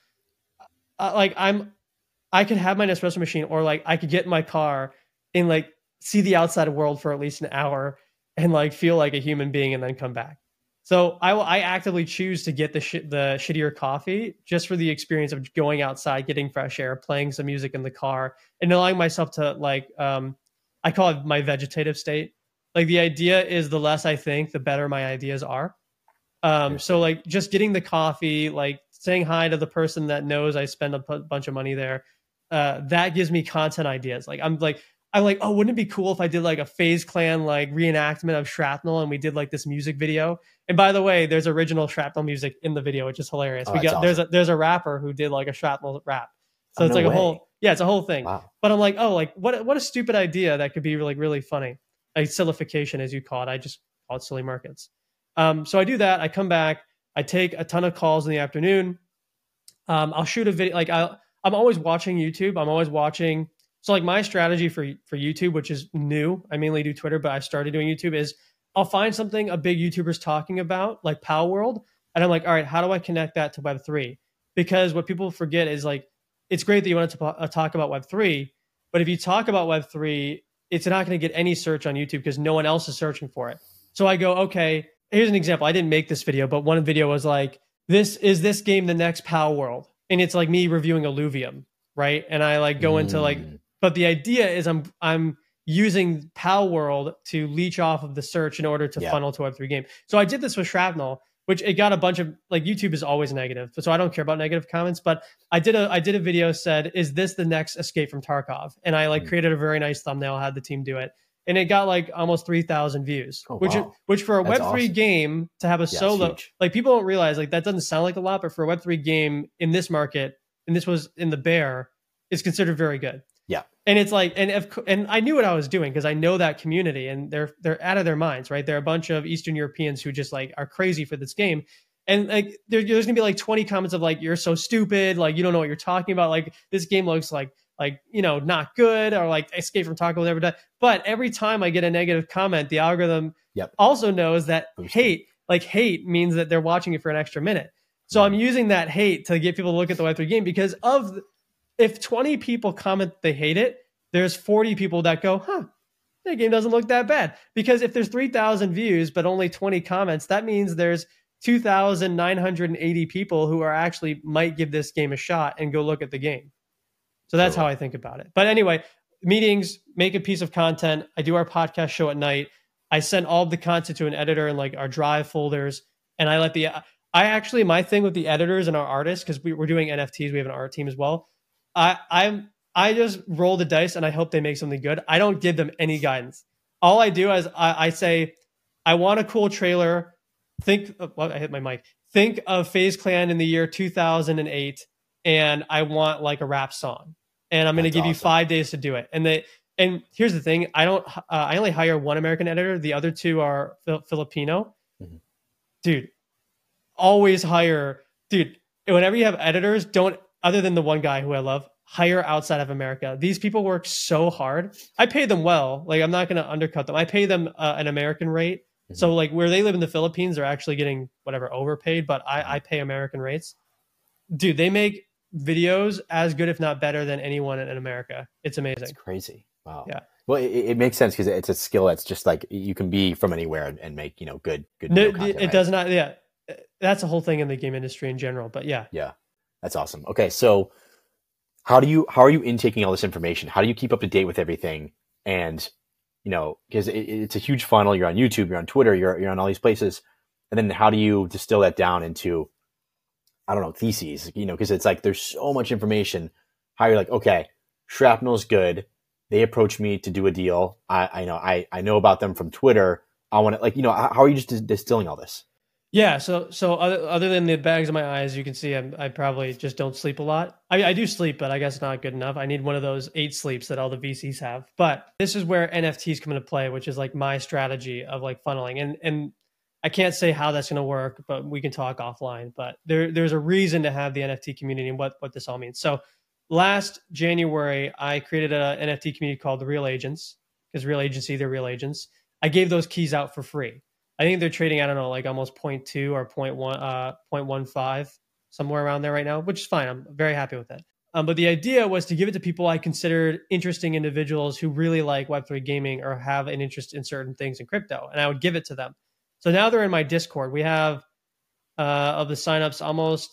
I could have my Nespresso machine, or like I could get in my car and like see the outside world for at least an hour and like feel like a human being and then come back. So I actively choose to get the shittier coffee just for the experience of going outside, getting fresh air, playing some music in the car, and allowing myself to like, I call it my vegetative state. Like the idea is the less I think, the better my ideas are. So like just getting the coffee, like saying hi to the person that knows I spend a bunch of money there, that gives me content ideas. Like I'm like, oh, wouldn't it be cool if I did like a FaZe Clan like reenactment of Shrapnel and we did like this music video? And by the way, there's original Shrapnel music in the video, which is hilarious. Oh, awesome. There's a rapper who did like a Shrapnel rap. So it's like it's a whole thing. Wow. But I'm like, oh, like what a stupid idea that could be like really funny. Like sillification, as you call it. I just call it silly markets. So I do that. I come back. I take a ton of calls in the afternoon. I'll shoot a video. Like I'm always watching YouTube. I'm always watching. So like my strategy for YouTube, which is new, I mainly do Twitter, but I started doing YouTube, is I'll find something a big YouTuber's talking about, like Palworld, and I'm like, all right, how do I connect that to Web3? Because what people forget is like, it's great that you want to talk about Web3, but if you talk about Web3, it's not going to get any search on YouTube because no one else is searching for it. So I go, okay, here's an example. I didn't make this video, but one video was like, this game the next Palworld? And it's like me reviewing Illuvium, right? And I like go into like, but the idea is I'm using Palworld to leech off of the search in order to funnel to Web3 game. So I did this with Shrapnel, which it got a bunch of like, YouTube is always negative, so I don't care about negative comments. But I did a video said, is this the next Escape from Tarkov? And I like created a very nice thumbnail, had the team do it, and it got like almost 3,000 views, which for a Web3 awesome. Game to have a solo, like people don't realize like that doesn't sound like a lot, but for a Web3 game in this market, and this was in the bear, it's considered very good. Yeah. And it's like, and I knew what I was doing because I know that community and they're out of their minds, right? They're a bunch of Eastern Europeans who just like are crazy for this game. And like, there's gonna be like 20 comments of like, you're so stupid. Like, you don't know what you're talking about. Like this game looks like, you know, not good, or like Escape from Tarkov never done. But every time I get a negative comment, the algorithm also knows that hate means that they're watching it for an extra minute. So I'm using that hate to get people to look at the Web3 game because if 20 people comment they hate it, there's 40 people that go, that game doesn't look that bad. Because if there's 3,000 views, but only 20 comments, that means there's 2,980 people who are actually might give this game a shot and go look at the game. So that's how I think about it. But anyway, meetings, make a piece of content. I do our podcast show at night. I send all of the content to an editor in like our Drive folders. And I let my thing with the editors and our artists, because we're doing NFTs, we have an art team as well. I just roll the dice and I hope they make something good. I don't give them any guidance. All I do is I say, I want a cool trailer. I hit my mic. Think of FaZe Clan in the year 2008, and I want like a rap song. And I'm going to give you 5 days to do it. And here's the thing: I only hire one American editor. The other two are Filipino. Mm-hmm. Dude, always hire. Dude, whenever you have editors, other than the one guy who I love, hire outside of America. These people work so hard. I pay them well. Like, I'm not going to undercut them. I pay them an American rate. Mm-hmm. So like where they live in the Philippines, they're actually getting whatever overpaid, but I pay American rates. Dude, they make videos as good, if not better, than anyone in America. It's amazing. It's crazy. Wow. Yeah. Well, it makes sense because it's a skill that's just like you can be from anywhere and make, good no, content. It does not. Yeah. That's a whole thing in the game industry in general, but yeah. Yeah. That's awesome. Okay. So how are you intaking all this information? How do you keep up to date with everything? And, because it's a huge funnel. You're on YouTube, you're on Twitter, you're on all these places. And then how do you distill that down into, I don't know, theses, because it's like there's so much information. How you're like, okay, Shrapnel's good. They approached me to do a deal. I know about them from Twitter. I want to, like, how are you just distilling all this? Yeah. So other than the bags in my eyes, you can see I probably just don't sleep a lot. I do sleep, but I guess not good enough. I need one of those 8 sleeps that all the VCs have. But this is where NFTs come into play, which is like my strategy of like funneling. And I can't say how that's going to work, but we can talk offline. But there's a reason to have the NFT community and what this all means. So last January, I created an NFT community called the Real Agents, because Real Agency, they're real agents. I gave those keys out for free. I think they're trading, I don't know, like almost 0.2 or 0.15, somewhere around there right now, which is fine. I'm very happy with that. But the idea was to give it to people I considered interesting individuals who really like Web3 gaming or have an interest in certain things in crypto, and I would give it to them. So now they're in my Discord. We have, of the signups, almost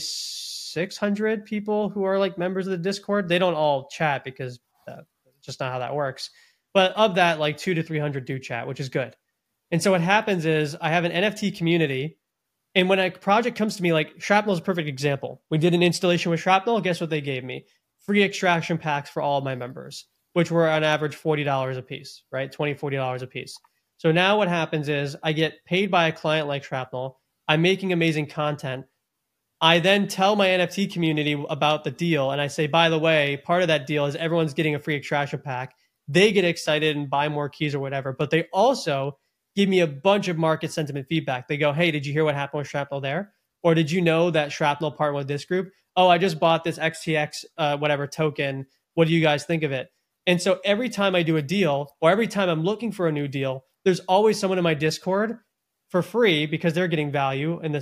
2,600 people who are like members of the Discord. They don't all chat because it's just not how that works. But of that, like 200 to 300 do chat, which is good. And so what happens is I have an NFT community. And when a project comes to me, like Shrapnel is a perfect example. We did an installation with Shrapnel. Guess what they gave me? Free extraction packs for all of my members, which were on average $40 a piece, right? $20, $40 a piece. So now what happens is I get paid by a client like Shrapnel. I'm making amazing content. I then tell my NFT community about the deal. And I say, by the way, part of that deal is everyone's getting a free extraction pack. They get excited and buy more keys or whatever. But they also give me a bunch of market sentiment feedback. They go, hey, did you hear what happened with Shrapnel there? Or did you know that Shrapnel partnered with this group? Oh, I just bought this XTX whatever token. What do you guys think of it? And so every time I do a deal or every time I'm looking for a new deal, there's always someone in my Discord for free because they're getting value in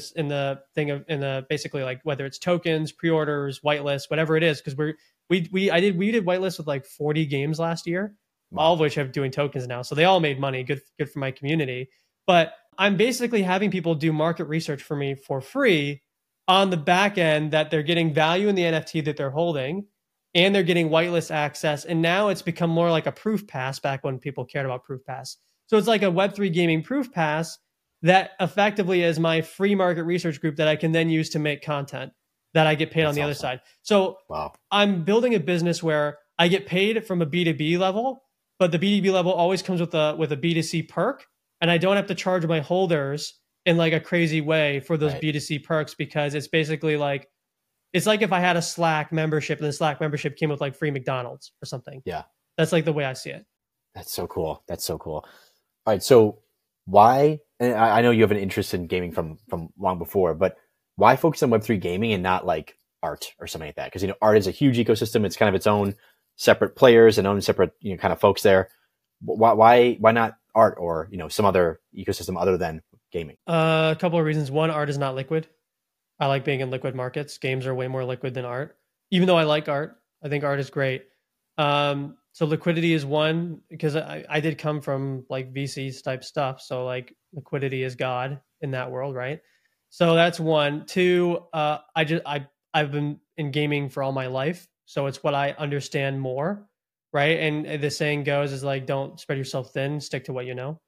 the basically like whether it's tokens, pre-orders, whitelist, whatever it is. Because we did whitelist with like 40 games last year. Wow. All of which are doing tokens now. So they all made money. Good for my community. But I'm basically having people do market research for me for free on the back end that they're getting value in the NFT that they're holding and they're getting whitelist access. And now it's become more like a proof pass back when people cared about proof pass. So it's like a Web3 gaming proof pass that effectively is my free market research group that I can then use to make content that I get paid on the other side. So wow. I'm building a business where I get paid from a B2B level, but the B2B level always comes with a B2C perk, and I don't have to charge my holders in like a crazy way for those B2C perks because it's basically like, it's like if I had a Slack membership and the Slack membership came with like free McDonald's or something. Yeah. That's like the way I see it. That's so cool. All right. So why, and I know you have an interest in gaming from long before, but why focus on Web3 gaming and not like art or something like that? Because, art is a huge ecosystem. It's kind of its own separate players and own separate, kind of folks there. Why not art or, some other ecosystem other than gaming? A couple of reasons. One, art is not liquid. I like being in liquid markets. Games are way more liquid than art, even though I like art. I think art is great. So liquidity is one, because I did come from like VCs type stuff. So like liquidity is God in that world, right? So that's one. Two, I've been in gaming for all my life. So it's what I understand more, right? And the saying goes is like, don't spread yourself thin, stick to what you know.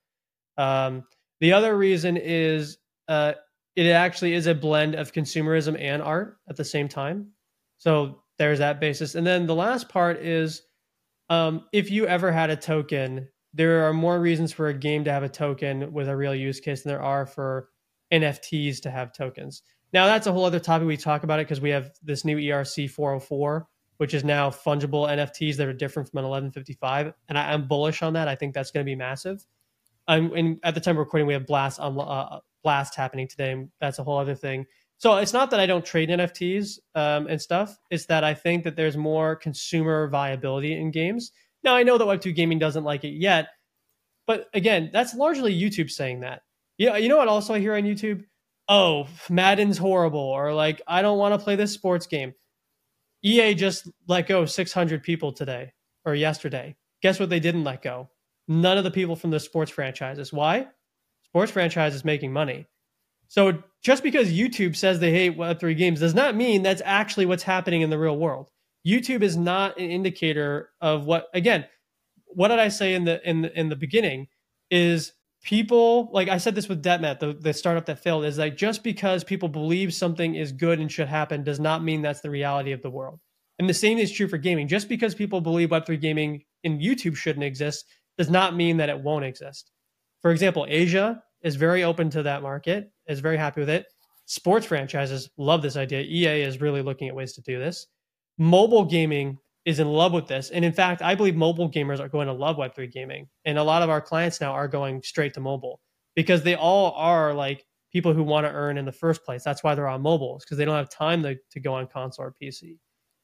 The other reason is it actually is a blend of consumerism and art at the same time. So there's that basis. And then the last part is if you ever had a token, there are more reasons for a game to have a token with a real use case than there are for NFTs to have tokens. Now, that's a whole other topic. We talk about it because we have this new ERC 404, which is now fungible NFTs that are different from an 1155. And I'm bullish on that. I think that's going to be massive. And at the time of recording, we have Blast happening today. And that's a whole other thing. So it's not that I don't trade NFTs and stuff. It's that I think that there's more consumer viability in games. Now, I know that Web2 Gaming doesn't like it yet. But again, that's largely YouTube saying that. Yeah, you know what also I hear on YouTube? Oh, Madden's horrible. Or like, I don't want to play this sports game. EA just let go 600 people today or yesterday. Guess what they didn't let go? None of the people from the sports franchises. Why? Sports franchises making money. So just because YouTube says they hate Web3 games does not mean that's actually what's happening in the real world. YouTube is not an indicator of what, again, what did I say in the beginning is people, like I said this with DebtMet, the startup that failed, is like just because people believe something is good and should happen does not mean that's the reality of the world. And the same is true for gaming. Just because people believe Web3 gaming in YouTube shouldn't exist does not mean that it won't exist. For example, Asia is very open to that market, is very happy with it. Sports franchises love this idea. EA is really looking at ways to do this. Mobile gaming is in love with this. And in fact, I believe mobile gamers are going to love Web3 gaming. And a lot of our clients now are going straight to mobile because they all are like people who want to earn in the first place. That's why they're on mobiles, because they don't have time to go on console or PC.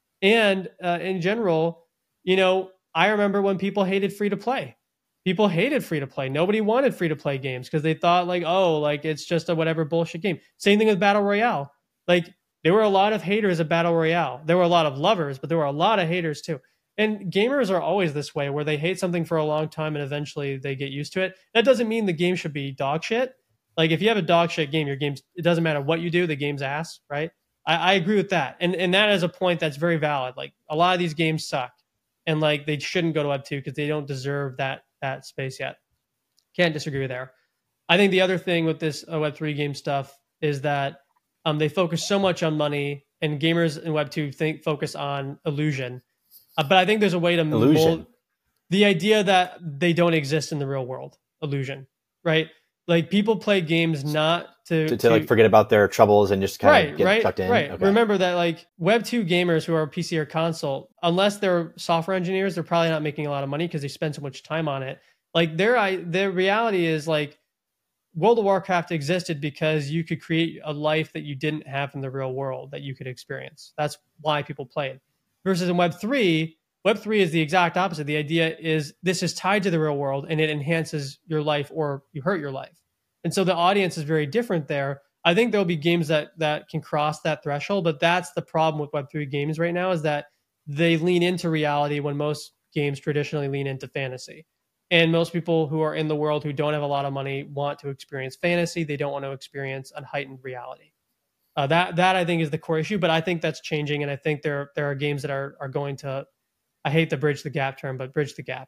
And in general, you know, I remember when people hated free to play. People hated free to play. Nobody wanted free to play games because they thought like, oh, like it's just a whatever bullshit game. Same thing with Battle Royale. Like there were a lot of haters of Battle Royale. There were a lot of lovers, but there were a lot of haters too. And gamers are always this way, where they hate something for a long time and eventually they get used to it. That doesn't mean the game should be dog shit. Like if you have a dog shit game, your game's, it doesn't matter what you do, the game's ass, right? I agree with that. And that is a point that's very valid. Like a lot of these games suck and like they shouldn't go to Web 2 because they don't deserve that space yet. Can't disagree with there. I think the other thing with this Web 3 game stuff is that they focus so much on money, and gamers in Web 2 focus on illusion. But I think there's a way to mold the idea that they don't exist in the real world. Illusion, right? Like people play games not to like forget about their troubles and just kind of get sucked in. Right. Okay. Remember that like Web 2 gamers who are PC or console, unless they're software engineers, they're probably not making a lot of money because they spend so much time on it. Like their reality is like World of Warcraft existed because you could create a life that you didn't have in the real world that you could experience. That's why people play it. Versus in Web 3 is the exact opposite. The idea is this is tied to the real world and it enhances your life or you hurt your life. And so the audience is very different there. I think there'll be games that can cross that threshold, but that's the problem with Web3 games right now, is that they lean into reality when most games traditionally lean into fantasy. And most people who are in the world who don't have a lot of money want to experience fantasy. They don't want to experience a heightened reality. That I think is the core issue, but I think that's changing. And I think there are games that are going to, I hate the bridge the gap term, but bridge the gap.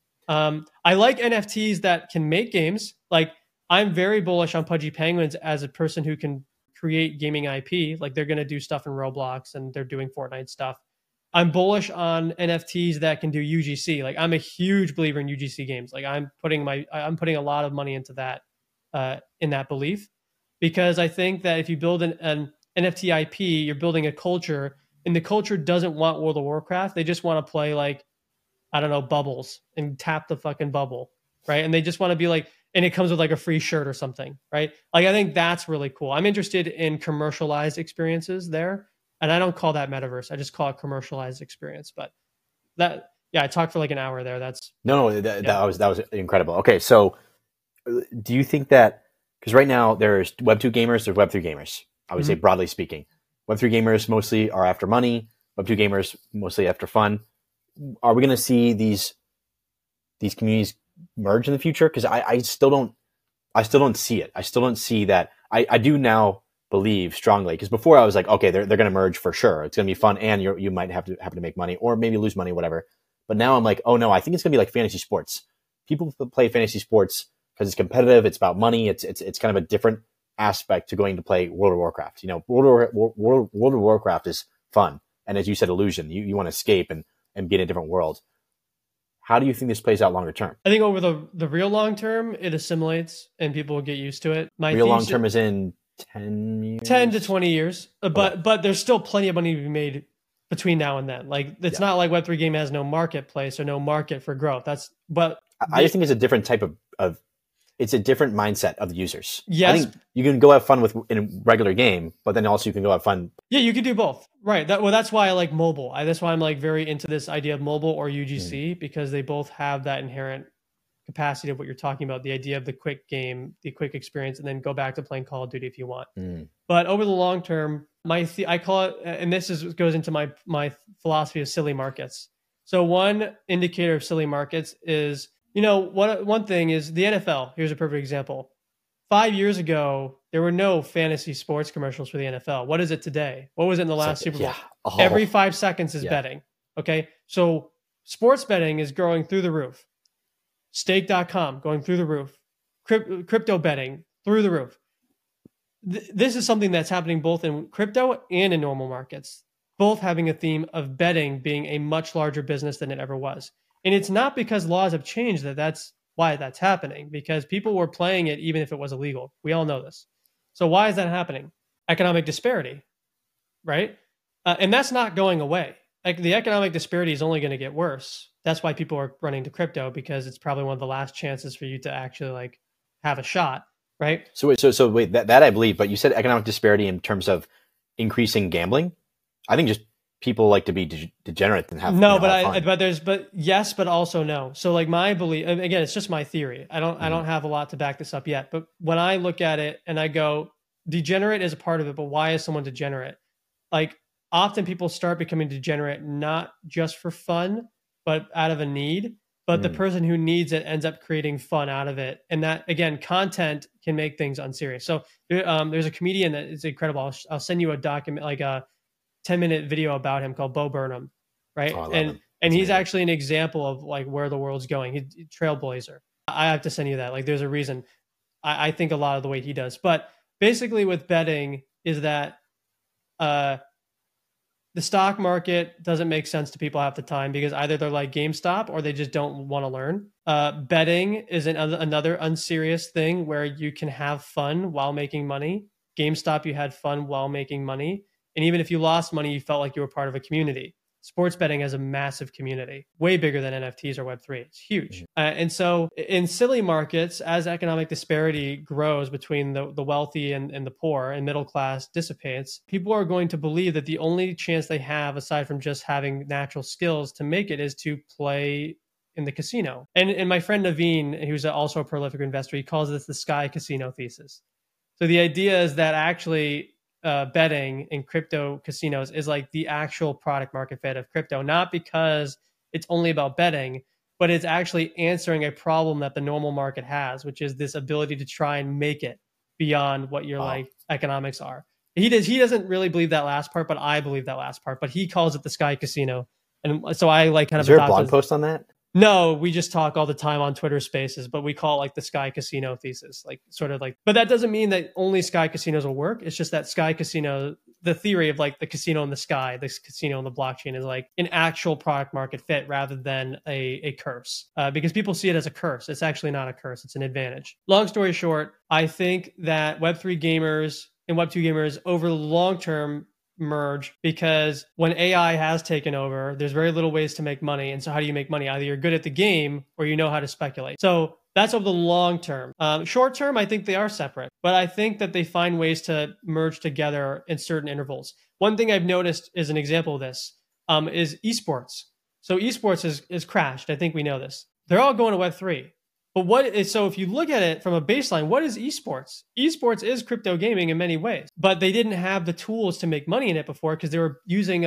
I like NFTs that can make games. Like I'm very bullish on Pudgy Penguins as a person who can create gaming IP. Like they're going to do stuff in Roblox and they're doing Fortnite stuff. I'm bullish on NFTs that can do UGC. Like I'm a huge believer in UGC games. Like I'm putting a lot of money into that, in that belief, because I think that if you build an NFT IP, you're building a culture, and the culture doesn't want World of Warcraft. They just want to play like, I don't know, bubbles and tap the fucking bubble, right? And they just want to be like, and it comes with like a free shirt or something, right? Like I think that's really cool. I'm interested in commercialized experiences there. And I don't call that metaverse. I just call it commercialized experience. But that, yeah, I talked for like an hour there. That's that was incredible. Okay, so do you think that, because right now there's Web 2 gamers, there's Web 3 gamers, I would say broadly speaking. Web 3 gamers mostly are after money. Web 2 gamers mostly after fun. Are we going to see these communities merge in the future? Because I still don't see it. I still don't see that. I do now believe strongly, because before I was like, okay, they're going to merge for sure. It's going to be fun, and you might happen to make money or maybe lose money, whatever. But now I'm like, oh no, I think it's going to be like fantasy sports. People play fantasy sports because it's competitive. It's about money. It's kind of a different aspect to going to play World of Warcraft. You know, World of Warcraft is fun, and as you said, illusion. You want to escape and be in a different world. How do you think this plays out longer term? I think over the real long term, it assimilates and people will get used to it. Real long term is in 10 years? 10 to 20 years. But there's still plenty of money to be made between now and then. Like it's not like Web3 game has no marketplace or no market for growth. I just think it's a different type of it's a different mindset of the users. Yes. I think you can go have fun in a regular game, but then also you can go have fun. Yeah, you can do both. Right. That's why I like mobile. That's why I'm like very into this idea of mobile or UGC, because they both have that inherent capacity of what you're talking about, the idea of the quick game, the quick experience, and then go back to playing Call of Duty if you want. But over the long term, I call it, and this goes into my philosophy of silly markets. So one indicator of silly markets is, one thing is the NFL. Here's a perfect example. 5 years ago, there were no fantasy sports commercials for the NFL. What is it today? What was it in the last Super Bowl? Every 5 seconds is betting. Okay. So sports betting is growing through the roof. Stake.com going through the roof. crypto betting through the roof. This is something that's happening both in crypto and in normal markets, both having a theme of betting being a much larger business than it ever was. And it's not because laws have changed that's why that's happening, because people were playing it even if it was illegal. We all know this. So why is that happening? Economic disparity, right? And that's not going away. Like the economic disparity is only going to get worse. That's why people are running to crypto, because it's probably one of the last chances for you to actually like have a shot, right? So wait, that I believe, but you said economic disparity in terms of increasing gambling. I think just people like to be degenerate and have no, have but yes, but also no. So like my belief, again, it's just my theory. I don't have a lot to back this up yet. But when I look at it and I go, degenerate is a part of it, but why is someone degenerate? Like often people start becoming degenerate not just for fun, but out of a need. But the person who needs it ends up creating fun out of it. And that, again, content can make things unserious. So there's a comedian that is incredible. I'll send you a document, like a 10-minute video about him called Bo Burnham, right? Oh, and he's actually an example of like where the world's going. He's trailblazer. I have to send you that. Like there's a reason I think a lot of the way he does. But basically with betting is that the stock market doesn't make sense to people half the time because either they're like GameStop or they just don't want to learn. Betting is another unserious thing where you can have fun while making money. GameStop, you had fun while making money. And even if you lost money, you felt like you were part of a community. Sports betting has a massive community, way bigger than NFTs or Web3. It's huge. And so in silly markets, as economic disparity grows between the wealthy and the poor and middle class dissipates, people are going to believe that the only chance they have, aside from just having natural skills to make it, is to play in the casino. And my friend Naveen, who's also a prolific investor, he calls this the Sky Casino thesis. So the idea is that actually betting in crypto casinos is like the actual product market fit of crypto, not because it's only about betting, but it's actually answering a problem that the normal market has, which is this ability to try and make it beyond what your like economics are. He doesn't really believe that last part, but I believe that last part, but he calls it the Sky Casino. And so I like kind of. Is there a blog post on that? No, we just talk all the time on Twitter Spaces, but we call it like the Sky Casino thesis, like sort of like, but that doesn't mean that only Sky Casinos will work. It's just that Sky Casino, the theory of like the casino in the sky, this casino in the blockchain is like an actual product market fit rather than a curse, because people see it as a curse. It's actually not a curse. It's an advantage. Long story short, I think that Web3 gamers and Web2 gamers over the long term merge, because when AI has taken over, there's very little ways to make money. And so how do you make money? Either you're good at the game or you know how to speculate. So that's over the long term. Short term, I think they are separate, but I think that they find ways to merge together in certain intervals. One thing I've noticed is an example of this is esports. So esports is crashed. I think we know this. They're all going to Web3. But so if you look at it from a baseline, what is esports? Esports is crypto gaming in many ways, but they didn't have the tools to make money in it before because they were using,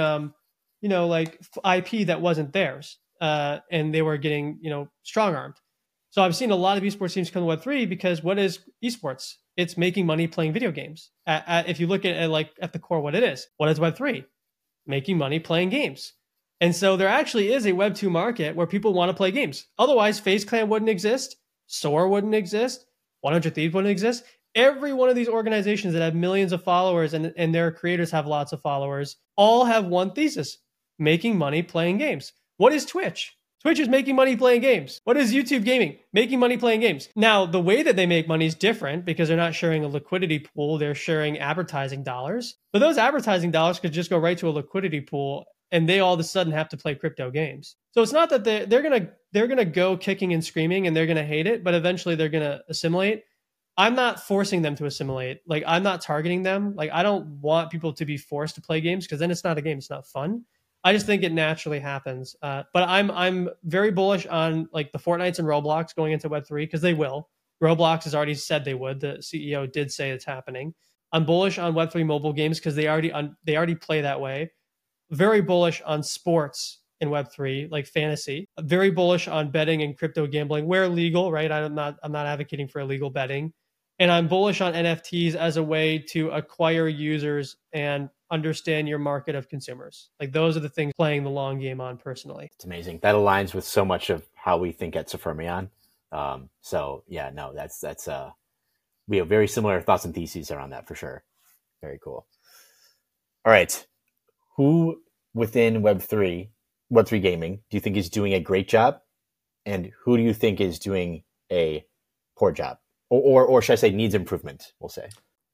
like IP that wasn't theirs, and they were getting, strong armed. So I've seen a lot of esports teams come to Web3 because what is esports? It's making money playing video games. If you look at it like at the core, what it is, what is Web3? Making money playing games. And so there actually is a Web2 market where people want to play games. Otherwise, FaZe Clan wouldn't exist. SOAR wouldn't exist. 100 Thieves wouldn't exist. Every one of these organizations that have millions of followers and their creators have lots of followers all have one thesis: making money playing games. What is Twitch? Twitch is making money playing games. What is YouTube gaming? Making money playing games. Now, the way that they make money is different because they're not sharing a liquidity pool. They're sharing advertising dollars. But those advertising dollars could just go right to a liquidity pool, and they all of a sudden have to play crypto games. So it's not that they're gonna go kicking and screaming and they're gonna hate it, but eventually they're gonna assimilate. I'm not forcing them to assimilate. Like I'm not targeting them. Like I don't want people to be forced to play games because then it's not a game. It's not fun. I just think it naturally happens. But I'm very bullish on like the Fortnites and Roblox going into Web3 because they will. Roblox has already said they would. The CEO did say it's happening. I'm bullish on Web3 mobile games because they already play that way. Very bullish on sports in Web3, like fantasy. Very bullish on betting and crypto gambling where legal, right? I'm not advocating for illegal betting. And I'm bullish on NFTs as a way to acquire users and understand your market of consumers. Like those are the things playing the long game on personally. It's amazing. That aligns with so much of how we think at Sophermion. So yeah, no, that's we have very similar thoughts and theses around that for sure. Very cool. All right, who within Web3 gaming do you think is doing a great job, and who do you think is doing a poor job, or should I say needs improvement? We'll say.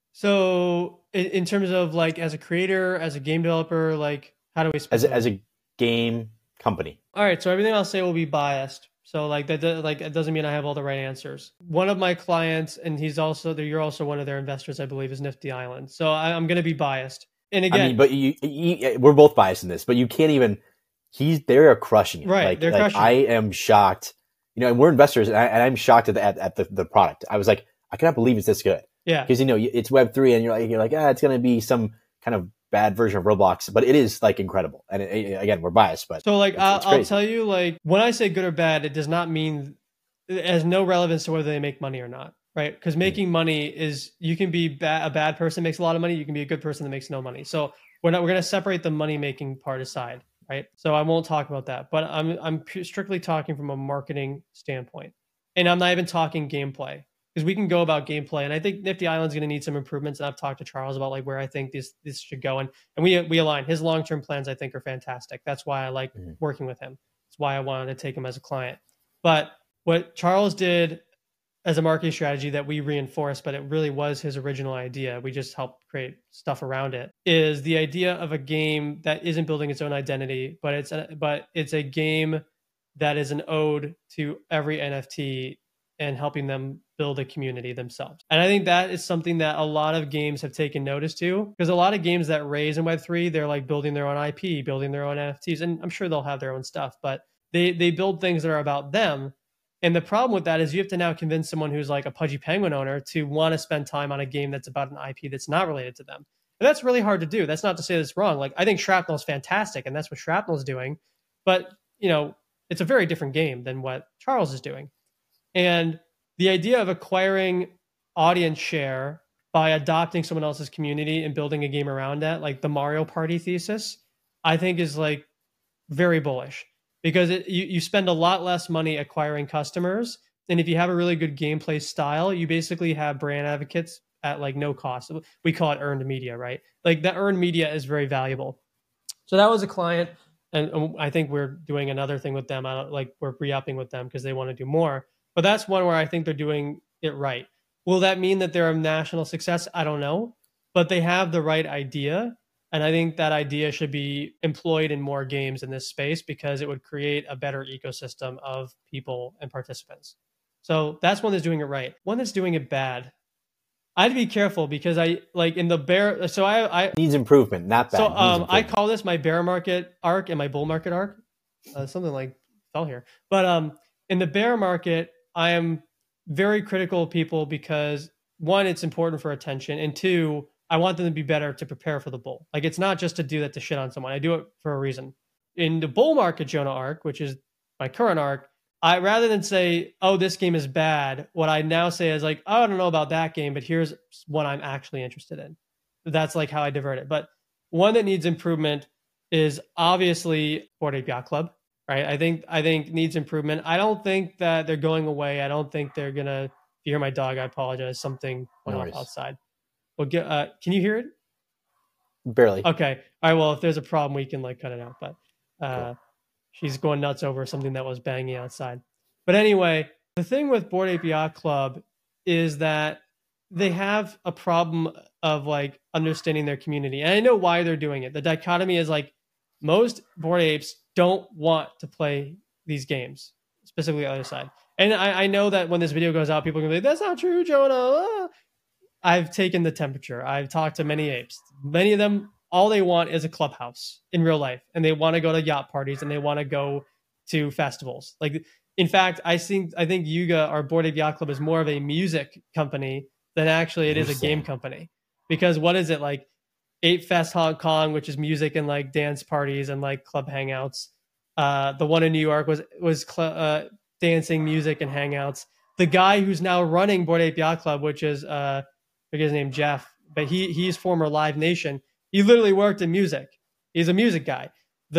So in terms of like as a creator, as a game developer, like how do we as a game company? All right, so everything I'll say will be biased. So like that, like it doesn't mean I have all the right answers. One of my clients, and you're also one of their investors, I believe, is Nifty Island. So I'm going to be biased. And again, I mean, but we're both biased in this, but you can't even. They're crushing it. Right, like, they're crushing. I am shocked. And we're investors, and I'm shocked at the product. I was like, I cannot believe it's this good. Yeah, because it's Web3, and you're like, it's going to be some kind of bad version of Roblox, but it is like incredible. And again, we're biased, but so like I'll tell you, like when I say good or bad, it does not mean it has no relevance to whether they make money or not, right? Because making money is, you can be a bad person that makes a lot of money, you can be a good person that makes no money. So we're going to separate the money making part aside, right? So I won't talk about that, but I'm strictly talking from a marketing standpoint, and I'm not even talking gameplay. Because we can go about gameplay, and I think Nifty Island's going to need some improvements. And I've talked to Charles about like where I think this should go, and we align. His long-term plans, I think, are fantastic. That's why I like working with him. It's why I wanted to take him as a client. But what Charles did as a marketing strategy that we reinforced, but it really was his original idea, we just helped create stuff around it, is the idea of a game that isn't building its own identity, but it's a game that is an ode to every NFT and helping them build a community themselves. And I think that is something that a lot of games have taken notice to, because a lot of games that raise in Web3, they're like building their own IP, building their own NFTs, and I'm sure they'll have their own stuff, but they build things that are about them. And the problem with that is you have to now convince someone who's like a Pudgy Penguin owner to want to spend time on a game that's about an IP that's not related to them. And that's really hard to do. That's not to say that's wrong. Like, I think Shrapnel is fantastic, and that's what Shrapnel is doing. But, it's a very different game than what Charles is doing. And the idea of acquiring audience share by adopting someone else's community and building a game around that, like the Mario Party thesis, I think is like very bullish, because you spend a lot less money acquiring customers. And if you have a really good gameplay style, you basically have brand advocates at like no cost. We call it earned media, right? Like the earned media is very valuable. So that was a client. And I think we're doing another thing with them. We're re-upping with them because they want to do more. But that's one where I think they're doing it right. Will that mean that they're a national success? I don't know. But they have the right idea. And I think that idea should be employed in more games in this space, because it would create a better ecosystem of people and participants. So that's one that's doing it right. One that's doing it bad, I had to be careful, because I like in the bear. So I needs improvement, not bad. So I call this my bear market arc and my bull market arc. Something like fell here, but in the bear market, I am very critical of people because, one, it's important for attention, and two, I want them to be better to prepare for the bull. Like, it's not just to do that to shit on someone. I do it for a reason. In the bull market Jonah arc, which is my current arc, I, rather than say, oh, this game is bad, what I now say is like, oh, I don't know about that game, but here's what I'm actually interested in. That's like how I divert it. But one that needs improvement is obviously Bored Ape Yacht Club, right? I think needs improvement. I don't think that they're going away. I don't think they're gonna. If you hear my dog, I apologize. Something went off outside. Well, can you hear it? Barely. Okay. All right. Well, if there's a problem, we can like cut it out. But cool. She's going nuts over something that was banging outside. But anyway, the thing with Bored Ape Yacht Club is that they have a problem of like understanding their community. And I know why they're doing it. The dichotomy is like most Bored Apes don't want to play these games, specifically the other side. And I know that when this video goes out, people are going to be like, that's not true, Jonah. I've taken the temperature. I've talked to many apes. Many of them, all they want is a clubhouse in real life. And they want to go to yacht parties, and they want to go to festivals. Like, in fact, I think Yuga, our Bored Ape Yacht Club, is more of a music company than actually it is a game company. Because what is it, like Ape Fest Hong Kong, which is music and like dance parties and like club hangouts. The one in New York was dancing, music, and hangouts. The guy who's now running Bored Ape Yacht Club, which is I forget his name, Jeff, but he's former Live Nation. He literally worked in music. He's a music guy. The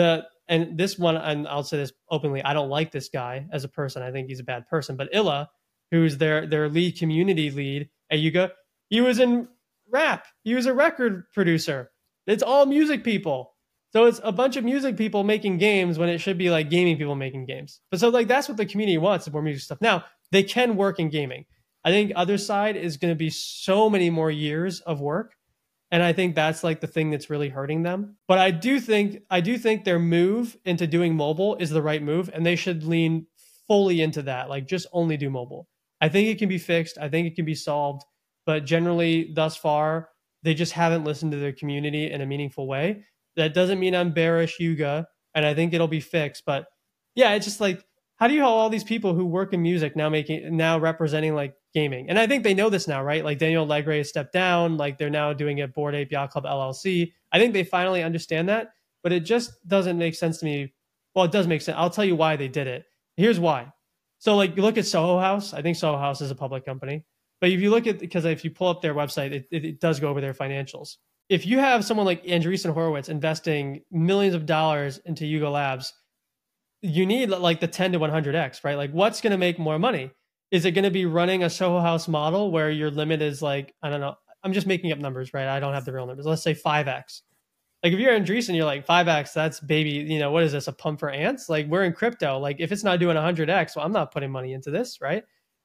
and this one, and I'll say this openly, I don't like this guy as a person. I think he's a bad person. But Illa, who's their lead community lead at Yuga, he was in rap. He was a record producer. It's all music people. So it's a bunch of music people making games when it should be like gaming people making games. But so like that's what the community wants, more music stuff. Now, they can work in gaming. I think other side is going to be so many more years of work. And I think that's like the thing that's really hurting them. But I do think their move into doing mobile is the right move, and they should lean fully into that. Like just only do mobile. I think it can be fixed. I think it can be solved. But generally, thus far, they just haven't listened to their community in a meaningful way. That doesn't mean I'm bearish Yuga, and I think it'll be fixed. But yeah, it's just like, how do you have all these people who work in music now representing like gaming? And I think they know this now, right? Like Daniel Legre has stepped down, like they're now doing a Bored Ape Yacht Club LLC. I think they finally understand that, but it just doesn't make sense to me. Well, it does make sense. I'll tell you why they did it. Here's why. So like you look at Soho House. I think Soho House is a public company. But if you look at, because if you pull up their website, it does go over their financials. If you have someone like Andreessen Horowitz investing millions of dollars into Yuga Labs, you need like the 10 to 100x, right? Like what's going to make more money? Is it going to be running a Soho House model where your limit is like, I don't know, I'm just making up numbers, right? I don't have the real numbers. Let's say 5x. Like if you're Andreessen, you're like 5x, that's baby, what is this, a pump for ants? Like we're in crypto. Like if it's not doing 100x, well, I'm not putting money into this, right?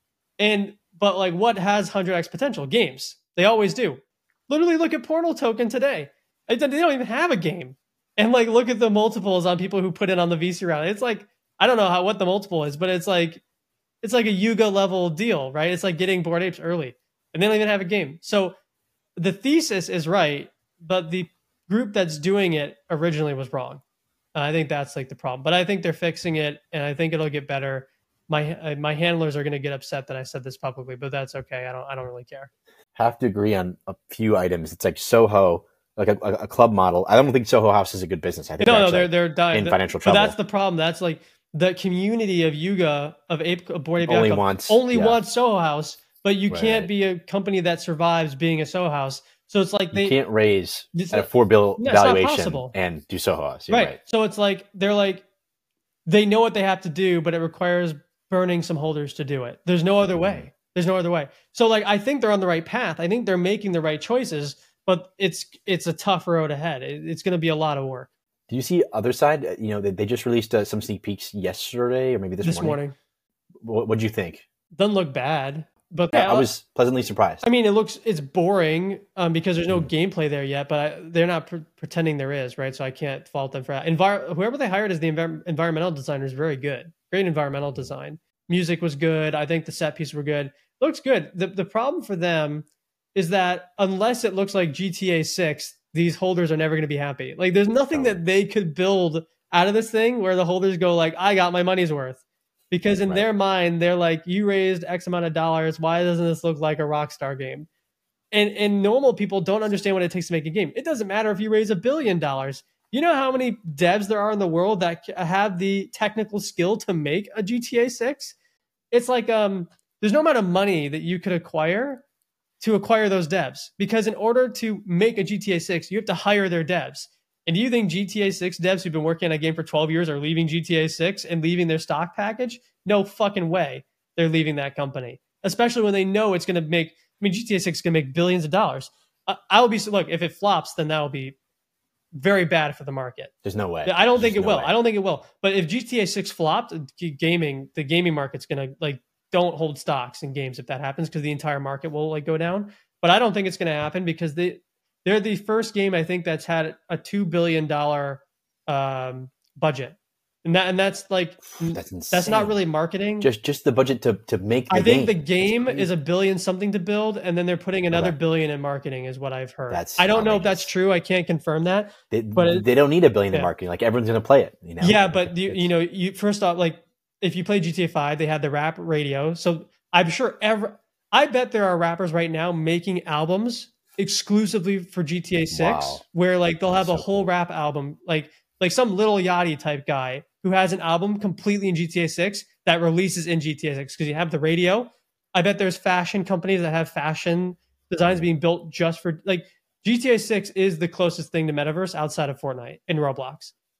But like what has 100x potential? Games. They always do. Literally look at Portal Token today. They don't even have a game. And like look at the multiples on people who put in on the VC round. It's like, I don't know what the multiple is, but it's like a Yuga level deal, right? It's like getting Bored Apes early. And they don't even have a game. So the thesis is right, but the group that's doing it originally was wrong. I think that's like the problem. But I think they're fixing it, and I think it'll get better. My handlers are going to get upset that I said this publicly, but that's okay. I don't really care. Have to agree on a few items. It's like Soho, like a club model. I don't think Soho House is a good business. I think they're dying in financial trouble. But that's the problem. That's like the community of Yuga of Bored Ape only wants Soho House, but you can't be a company that survives being a Soho House. So it's like you can't raise at a $4 billion valuation and do Soho House. Right. So it's like they know what they have to do, but it requires burning some holders to do it. There's no other way. So like I think they're on the right path. I think they're making the right choices, but it's a tough road ahead. It's going to be a lot of work. Do you see other side? They just released some sneak peeks yesterday or maybe this morning. What'd you think? Doesn't look bad. But I was pleasantly surprised. I mean, it's boring because there's no gameplay there yet, but they're not pretending there is, right? So I can't fault them for that. Whoever they hired as the environmental designer is very good. Great environmental design. Music was good. I think the set pieces were good. Looks good. The problem for them is that unless it looks like GTA 6, these holders are never going to be happy. Like there's nothing that they could build out of this thing where the holders go like, I got my money's worth. Because in their mind, they're like, you raised X amount of dollars. Why doesn't this look like a Rockstar game? And normal people don't understand what it takes to make a game. It doesn't matter if you raise $1 billion. You know how many devs there are in the world that have the technical skill to make a GTA 6? It's like there's no amount of money that you could acquire to acquire those devs. Because in order to make a GTA 6, you have to hire their devs. And do you think GTA 6 devs who've been working on a game for 12 years are leaving GTA 6 and leaving their stock package? No fucking way they're leaving that company. Especially when they know it's going to make, GTA 6 is going to make billions of dollars. Look, if it flops, then that will be very bad for the market. There's no way. I don't think it will. But if GTA 6 flopped, the gaming market's going to don't hold stocks in games if that happens, because the entire market will go down. But I don't think it's going to happen because they're the first game I think that's had a $2 billion budget, and that's insane. That's not really marketing. Just the budget to make. I think the game is $1 billion something to build, and then they're putting another $1 billion in marketing, is what I've heard. I don't know if that's true. I can't confirm that. But they don't need $1 billion in marketing. Like everyone's going to play it. Yeah, but you first off, like if you play GTA 5, they had the rap radio. So I'm sure I bet there are rappers right now making albums exclusively for GTA 6, where they'll have a whole rap album, like some Lil Yachty type guy who has an album completely in GTA 6 that releases in GTA 6 because you have the radio. I bet there's fashion companies that have fashion designs being built just for GTA 6 is the closest thing to metaverse outside of Fortnite and Roblox.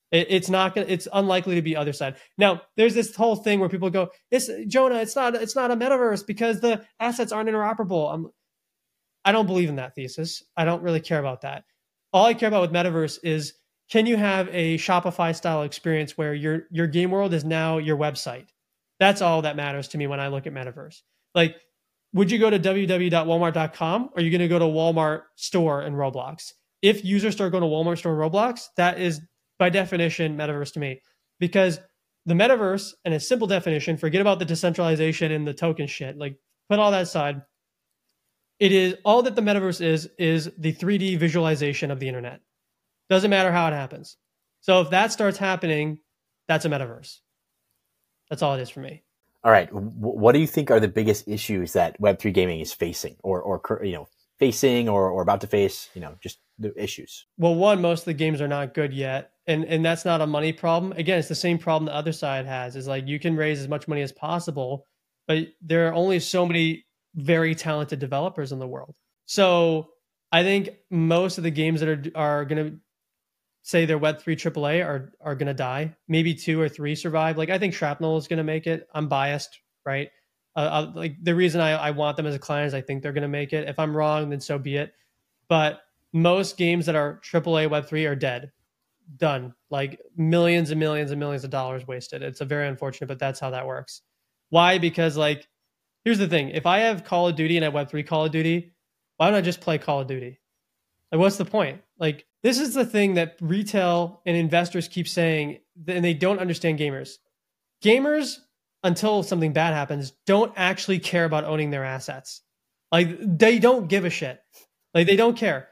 It's not gonna. It's unlikely to be other side. Now, there's this whole thing where people go, "It's Jonah. It's not a metaverse because the assets aren't interoperable." I don't believe in that thesis. I don't really care about that. All I care about with metaverse is, can you have a Shopify style experience where your game world is now your website? That's all that matters to me when I look at metaverse. Like, would you go to www.walmart.com, or are you going to go to Walmart store in Roblox? If users start going to Walmart store in Roblox, that is by definition metaverse to me, because the metaverse, and a simple definition, forget about the decentralization and the token shit, like put all that aside. It is all that the metaverse is the 3D visualization of the internet. Doesn't matter how it happens. So if that starts happening, that's a metaverse. That's all it is for me. All right. What do you think are the biggest issues that Web3 gaming is facing, or facing, or about to face? Just the issues. Well, one, most of the games are not good yet, and that's not a money problem. Again, it's the same problem the other side has. Is like, you can raise as much money as possible, but there are only so many very talented developers in the world. So I think most of the games that are going to say they're Web3 AAA are going to die. Maybe 2 or 3 survive. Like, I think Shrapnel is going to make it. I'm biased, right? Like, the reason I want them as a client is I think they're going to make it. If I'm wrong, then so be it. But most games that are AAA Web3 are dead. Done. Like, millions and millions and millions of dollars wasted. It's a very unfortunate, but that's how that works. Why? Because, like, here's the thing. If I have Call of Duty and I have Web3 Call of Duty, why don't I just play Call of Duty? Like, what's the point? Like, this is the thing that retail and investors keep saying, and they don't understand gamers. Gamers, until something bad happens, don't actually care about owning their assets. Like, they don't give a shit. Like, they don't care.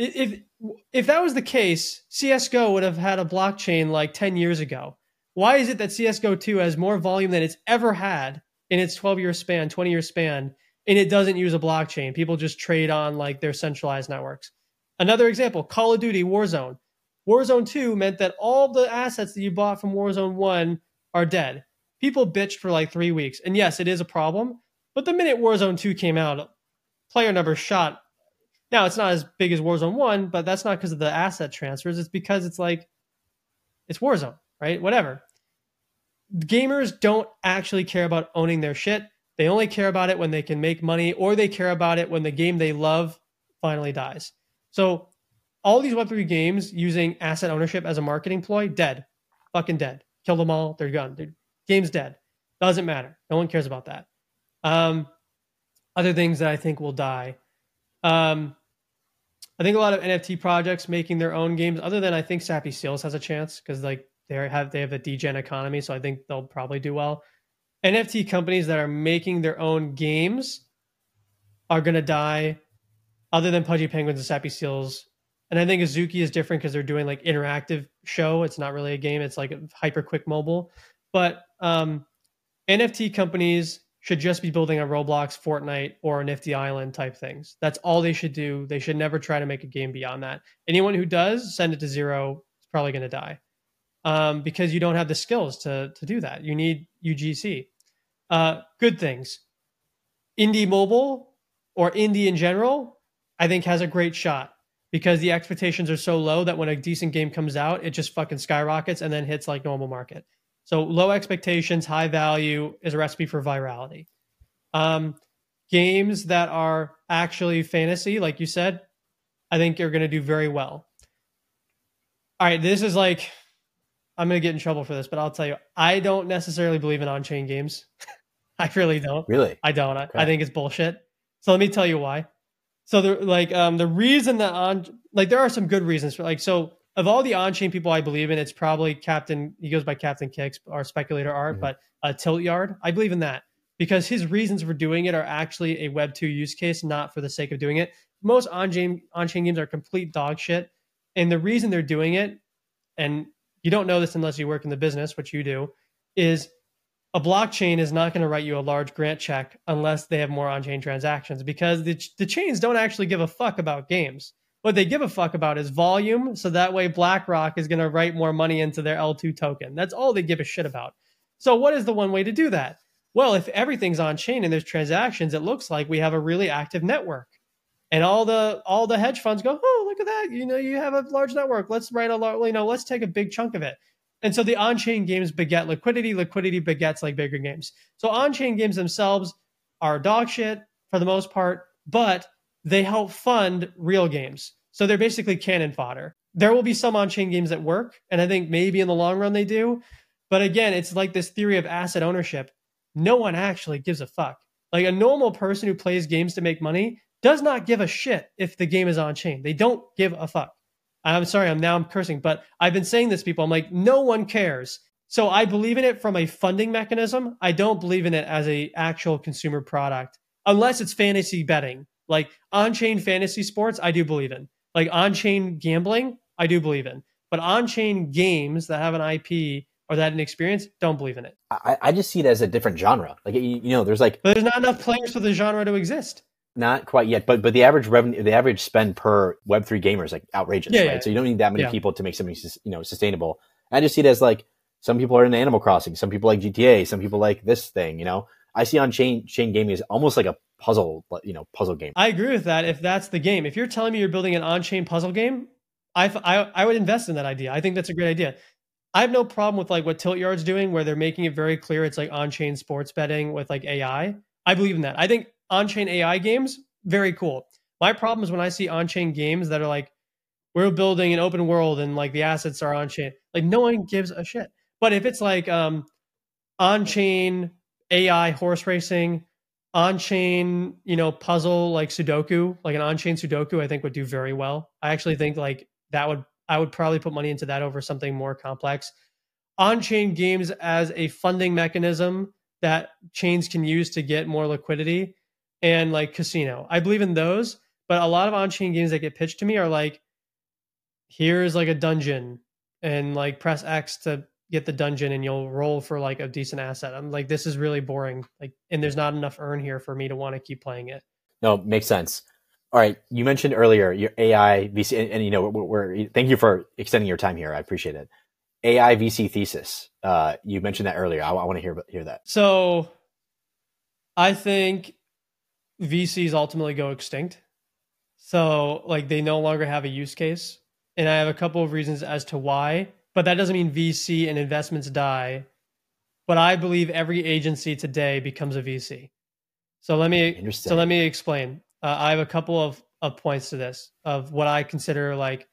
If that was the case, CSGO would have had a blockchain like 10 years ago. Why is it that CSGO 2 has more volume than it's ever had in its 12-year span, 20-year span, and it doesn't use a blockchain? People just trade on like their centralized networks. Another example, Call of Duty Warzone. Warzone 2 meant that all the assets that you bought from Warzone 1 are dead. People bitched for like 3 weeks. And yes, it is a problem. But the minute Warzone 2 came out, player numbers shot. Now, it's not as big as Warzone 1, but that's not because of the asset transfers. It's because it's like, it's Warzone, right? Whatever. Gamers don't actually care about owning their shit. They only care about it when they can make money, or they care about it when the game they love finally dies. So all these Web3 games using asset ownership as a marketing ploy, dead. Fucking dead. Kill them all. They're gone. Dude, game's dead. Doesn't matter. No one cares about that. Other things that I think will die. I think a lot of NFT projects making their own games, other than I think Sappy Seals has a chance, because like they have a degen economy, so I think they'll probably do well. NFT companies that are making their own games are going to die, other than Pudgy Penguins and Sappy Seals. And I think Azuki is different because they're doing like interactive show. It's not really a game. It's like hyper quick mobile. But NFT companies should just be building on Roblox, Fortnite, or Nifty Island type things. That's all they should do. They should never try to make a game beyond that. Anyone who does, send it to zero. It's probably going to die. Because you don't have the skills to do that. You need UGC. Good things. Indie mobile, or indie in general, I think has a great shot, because the expectations are so low that when a decent game comes out, it just fucking skyrockets and then hits like normal market. So low expectations, high value is a recipe for virality. Games that are actually fantasy, like you said, I think are going to do very well. All right, this is like, I'm going to get in trouble for this, but I'll tell you, I don't necessarily believe in on-chain games. I really don't. Really? I don't. Okay. I think it's bullshit. So let me tell you why. So the reason that there are some good reasons for, like, so of all the on-chain people I believe in, it's probably he goes by Captain Kicks, or Speculator Art, but Tiltyard. I believe in that because his reasons for doing it are actually a Web 2 use case, not for the sake of doing it. Most on-chain games are complete dog shit. And the reason they're doing it, and you don't know this unless you work in the business, which you do, is a blockchain is not going to write you a large grant check unless they have more on-chain transactions, because the chains don't actually give a fuck about games. What they give a fuck about is volume, so that way BlackRock is going to write more money into their L2 token. That's all they give a shit about. So what is the one way to do that? Well, if everything's on-chain and there's transactions, it looks like we have a really active network. And all the hedge funds go, oh, look at that. You have a large network. Let's let's take a big chunk of it. And so the on-chain games beget liquidity. Liquidity begets like bigger games. So on-chain games themselves are dog shit for the most part, but they help fund real games. So they're basically cannon fodder. There will be some on-chain games that work, and I think maybe in the long run they do. But again, it's like this theory of asset ownership. No one actually gives a fuck. Like a normal person who plays games to make money does not give a shit if the game is on-chain. They don't give a fuck. I'm sorry, I'm cursing, but I've been saying this to people. I'm like, no one cares. So I believe in it from a funding mechanism. I don't believe in it as a actual consumer product, unless it's fantasy betting. Like on-chain fantasy sports, I do believe in. Like on-chain gambling, I do believe in. But on-chain games that have an IP or that an experience, don't believe in it. I just see it as a different genre. Like, there's like, but there's not enough players for the genre to exist. Not quite yet, but the average revenue, the average spend per Web3 gamer is like outrageous, right? Yeah. So you don't need that many people to make something, sustainable. I just see it as like some people are in Animal Crossing, some people like GTA, some people like this thing. I see on-chain gaming is almost like a puzzle game. I agree with that. If that's the game, if you're telling me you're building an on-chain puzzle game, I would invest in that idea. I think that's a great idea. I have no problem with like what Tiltyard's doing, where they're making it very clear it's like on-chain sports betting with like AI. I believe in that. I think on-chain AI games, very cool. My problem is when I see on-chain games that are like, we're building an open world and like the assets are on-chain. Like no one gives a shit. But if it's like on-chain AI horse racing, on-chain, puzzle like Sudoku, like an on-chain Sudoku, I think would do very well. I actually think like I would probably put money into that over something more complex. On-chain games as a funding mechanism that chains can use to get more liquidity, and like casino. I believe in those, but a lot of on-chain games that get pitched to me are like, here's like a dungeon and like press X to get the dungeon and you'll roll for like a decent asset. I'm like, this is really boring. Like, and there's not enough earn here for me to want to keep playing it. No, makes sense. All right. You mentioned earlier your AI VC, and we're thank you for extending your time here. I appreciate it. AI VC thesis. You mentioned that earlier. I want to hear that. So I think VCs ultimately go extinct. So like they no longer have a use case. And I have a couple of reasons as to why, but that doesn't mean VC and investments die. But I believe every agency today becomes a VC. So let me explain. I have a couple of points to this of what I consider like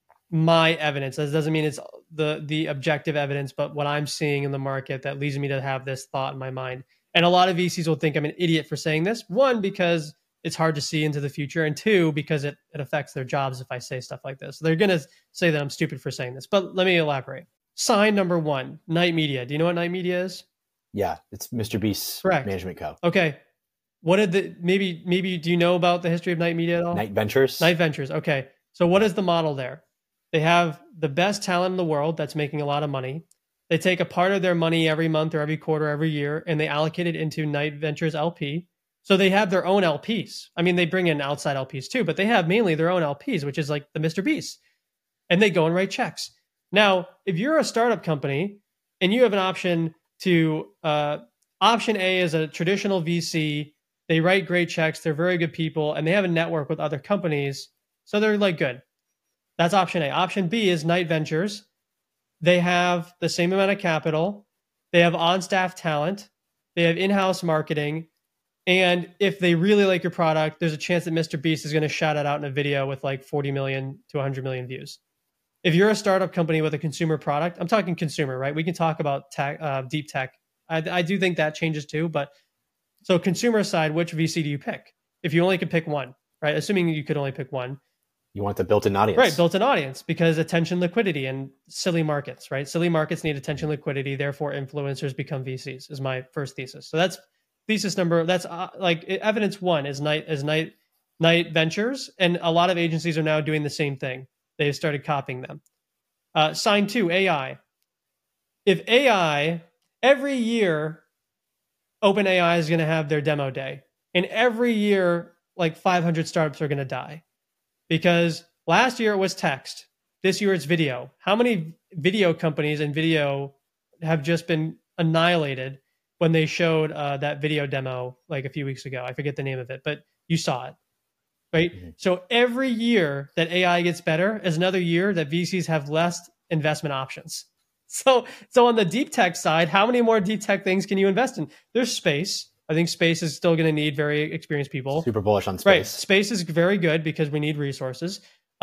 my evidence. That doesn't mean it's the objective evidence, but what I'm seeing in the market that leads me to have this thought in my mind. And a lot of VCs will think I'm an idiot for saying this. One, because it's hard to see into the future. And two, because it affects their jobs if I say stuff like this. So they're going to say that I'm stupid for saying this. But let me elaborate. Sign number one, Knight Media. Do you know what Knight Media is? Yeah, it's Mr. Beast's management co. Okay. What did maybe do you know about the history of Knight Media at all? Knight Ventures. Knight Ventures. Okay. So what is the model there? They have the best talent in the world that's making a lot of money. They take a part of their money every month or every quarter, every year, and they allocate it into Knight Ventures LP. So they have their own LPs. I mean, they bring in outside LPs too, but they have mainly their own LPs, which is like the Mr. Beast. And they go and write checks. Now, if you're a startup company and you have an option to, option A is a traditional VC, they write great checks, they're very good people, and they have a network with other companies. So they're like good. That's option A. Option B is Knight Ventures. They have the same amount of capital. They have on-staff talent. They have in-house marketing. And if they really like your product, there's a chance that Mr. Beast is going to shout it out in a video with like 40 million to 100 million views. If you're a startup company with a consumer product, I'm talking consumer, right? We can talk about tech, deep tech. I do think that changes too. But so consumer side, which VC do you pick? If you only could pick one, right? Assuming you could only pick one. You want the built-in audience. Right, built-in audience, because attention, liquidity, and silly markets, right? Silly markets need attention, liquidity, therefore influencers become VCs, is my first thesis. So that's thesis number, that's like evidence one is Knight Ventures, and a lot of agencies are now doing the same thing. They've started copying them. Sign two, AI. If AI, every year, OpenAI is going to have their demo day, and every year, like 500 startups are going to die. Because last year it was text. This year it's video. How many video companies and video have just been annihilated when they showed that video demo like a few weeks ago? I forget the name of it, but you saw it, right? Mm-hmm. So every year that AI gets better is another year that VCs have less investment options. So on the deep tech side, how many more deep tech things can you invest in? There's space. I think space is still going to need very experienced people. Super bullish on space. Right. Space is very good because we need resources.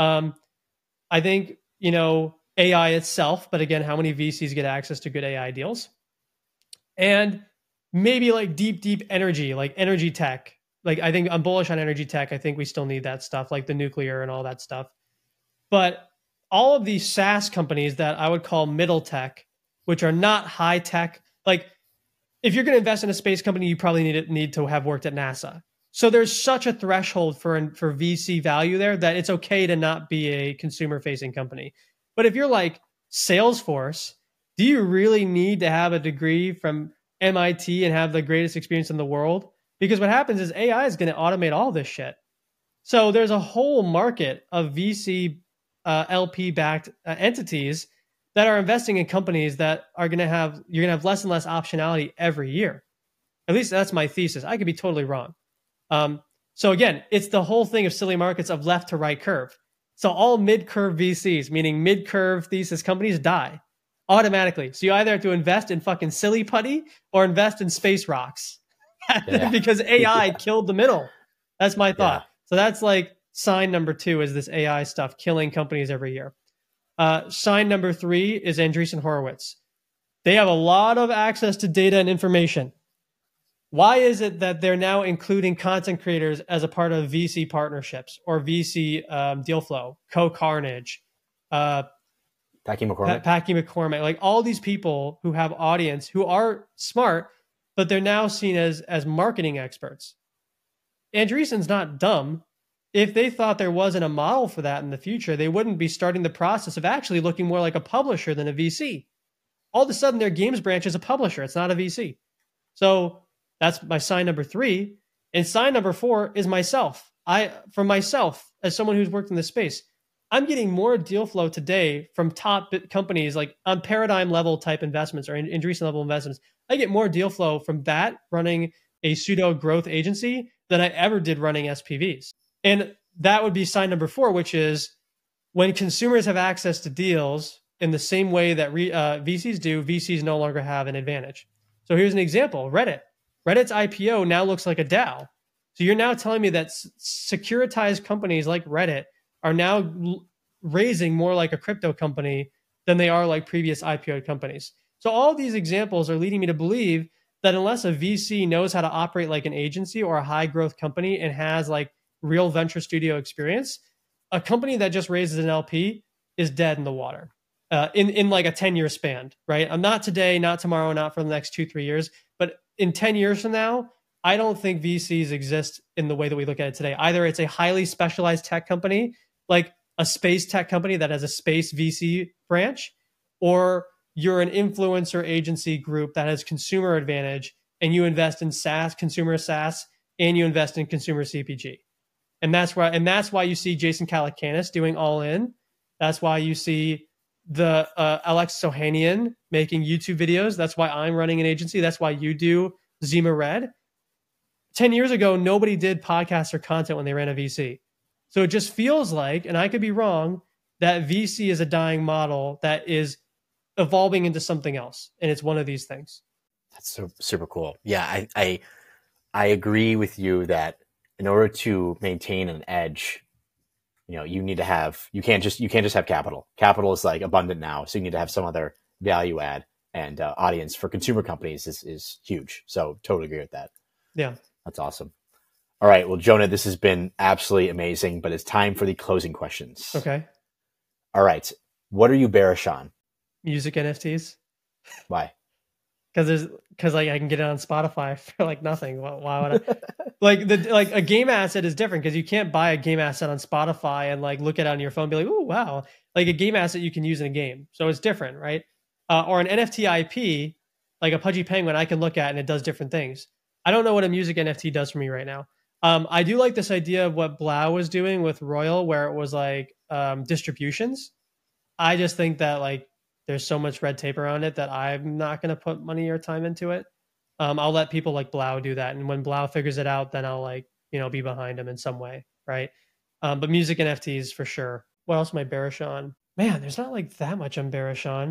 I think, AI itself, but again, how many VCs get access to good AI deals? And maybe like deep energy, like energy tech. Like I think I'm bullish on energy tech. I think we still need that stuff, like the nuclear and all that stuff. But all of these SaaS companies that I would call middle tech, which are not high tech, like if you're going to invest in a space company, you probably need to have worked at NASA. So there's such a threshold for VC value there that it's okay to not be a consumer facing company. But if you're like Salesforce, do you really need to have a degree from MIT and have the greatest experience in the world? Because what happens is AI is going to automate all this shit. So there's a whole market of VC LP backed entities that are investing in companies that you're going to have less and less optionality every year. At least that's my thesis. I could be totally wrong. So again, it's the whole thing of silly markets of left to right curve. So all mid-curve VCs, meaning mid-curve thesis companies, die automatically. So you either have to invest in fucking silly putty or invest in space rocks because AI killed the middle. That's my thought. Yeah. So that's like sign number 2 is this AI stuff killing companies every year. Sign number 3 is Andreessen Horowitz. They have a lot of access to data and information. Why is it that they're now including content creators as a part of VC partnerships or VC deal flow? Co-Carnage, Packy McCormick, like all these people who have audience who are smart, but they're now seen as marketing experts. Andreessen's not dumb. If they thought there wasn't a model for that in the future, they wouldn't be starting the process of actually looking more like a publisher than a VC. All of a sudden, their games branch is a publisher. It's not a VC. So that's my sign number 3. And sign number 4 is myself. For myself, as someone who's worked in this space, I'm getting more deal flow today from top companies like on paradigm level type investments or Andreessen level investments. I get more deal flow from that running a pseudo growth agency than I ever did running SPVs. And that would be sign number 4, which is when consumers have access to deals in the same way that VCs do, VCs no longer have an advantage. So here's an example, Reddit. Reddit's IPO now looks like a DAO. So you're now telling me that securitized companies like Reddit are now raising more like a crypto company than they are like previous IPO companies. So all these examples are leading me to believe that unless a VC knows how to operate like an agency or a high growth company and has like real venture studio experience, a company that just raises an LP is dead in the water in like a 10-year span, right? I'm not today, not tomorrow, not for the next 2-3 years, but in 10 years from now, I don't think VCs exist in the way that we look at it today. Either it's a highly specialized tech company, like a space tech company that has a space VC branch, or you're an influencer agency group that has consumer advantage and you invest in SaaS, consumer SaaS, and you invest in consumer CPG. And that's why you see Jason Calacanis doing All In. That's why you see the Alex Sohanian making YouTube videos. That's why I'm running an agency. That's why you do Zima Red. 10 years ago, nobody did podcasts or content when they ran a VC. So it just feels like, and I could be wrong, that VC is a dying model that is evolving into something else. And it's one of these things. That's so super cool. Yeah, I agree with you that in order to maintain an edge, you need to have, you can't just have capital. Capital is like abundant now. So you need to have some other value add, and audience for consumer companies is huge. So totally agree with that. Yeah. That's awesome. All right. Well, Jonah, this has been absolutely amazing, but it's time for the closing questions. Okay. All right. What are you bearish on? Music NFTs. Why? Because like I can get it on Spotify for like nothing. Why would I? like a game asset is different because you can't buy a game asset on Spotify and like look at it on your phone and be like, oh wow. Like a game asset you can use in a game, so it's different, right? Or an NFT IP, like a Pudgy Penguin, I can look at and it does different things. I don't know what a music NFT does for me right now. I do like this idea of what Blau was doing with Royal, where it was like distributions. I just think that like there's so much red tape around it that I'm not going to put money or time into it. I'll let people like Blau do that. And when Blau figures it out, then I'll like, be behind him in some way. Right. But music NFTs for sure. What else am I bearish on? Man, there's not like that much I'm bearish on.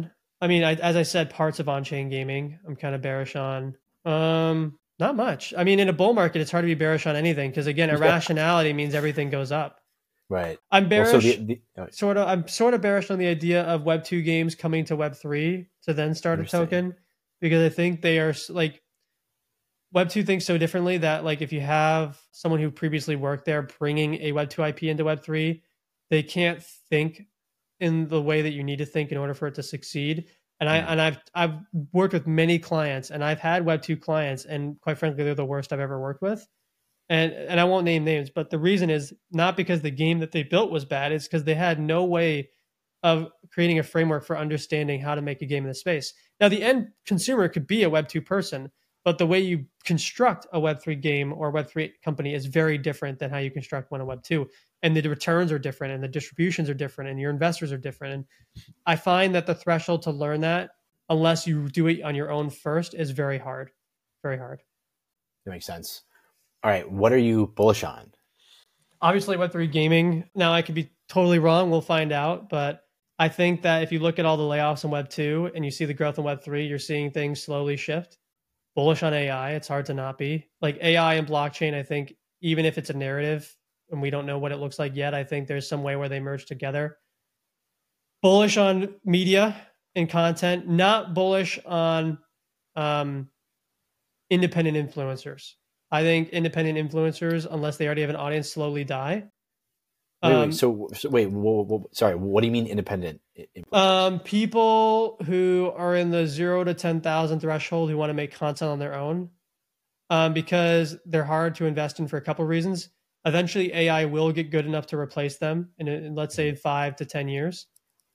I mean, as I said, parts of on-chain gaming, I'm kind of bearish on. Not much. I mean, in a bull market, it's hard to be bearish on anything because again, Yeah. irrationality means everything goes up. Right. I'm Well, so bearish, I'm sort of bearish on the idea of Web 2 games coming to Web 3 to then start a interesting. token because I think they are like Web 2 thinks so differently that like if you have someone who previously worked there bringing a Web 2 IP into Web 3, they can't think in the way that you need to think in order for it to succeed. And I've worked with many clients and I've had Web 2 clients and quite frankly they're the worst I've ever worked with. And I won't name names, but the reason is not because the game that they built was bad, it's because they had no way of creating a framework for understanding how to make a game in the space. Now, the end consumer could be a Web 2 person, but the way you construct a Web 3 game or Web 3 company is very different than how you construct one in Web 2. And the returns are different and the distributions are different and your investors are different. And I find that the threshold to learn that, unless you do it on your own first, is very hard. Very hard. That makes sense. All right. What are you bullish on? Obviously, Web3 gaming. Now, I could be totally wrong. We'll find out. But I think that if you look at all the layoffs in Web2 and you see the growth in Web3, you're seeing things slowly shift. Bullish on AI. It's hard to not be. Like AI and blockchain, I think, even if it's a narrative and we don't know what it looks like yet, I think there's some way where they merge together. Bullish on media and content, not bullish on independent influencers. I think independent influencers, unless they already have an audience, slowly die. Wait. Sorry. What do you mean independent influencers? People who are in the 0 to 10,000 threshold who want to make content on their own, because they're hard to invest in for a couple of reasons. Eventually, AI will get good enough to replace them in let's say 5 to 10 years.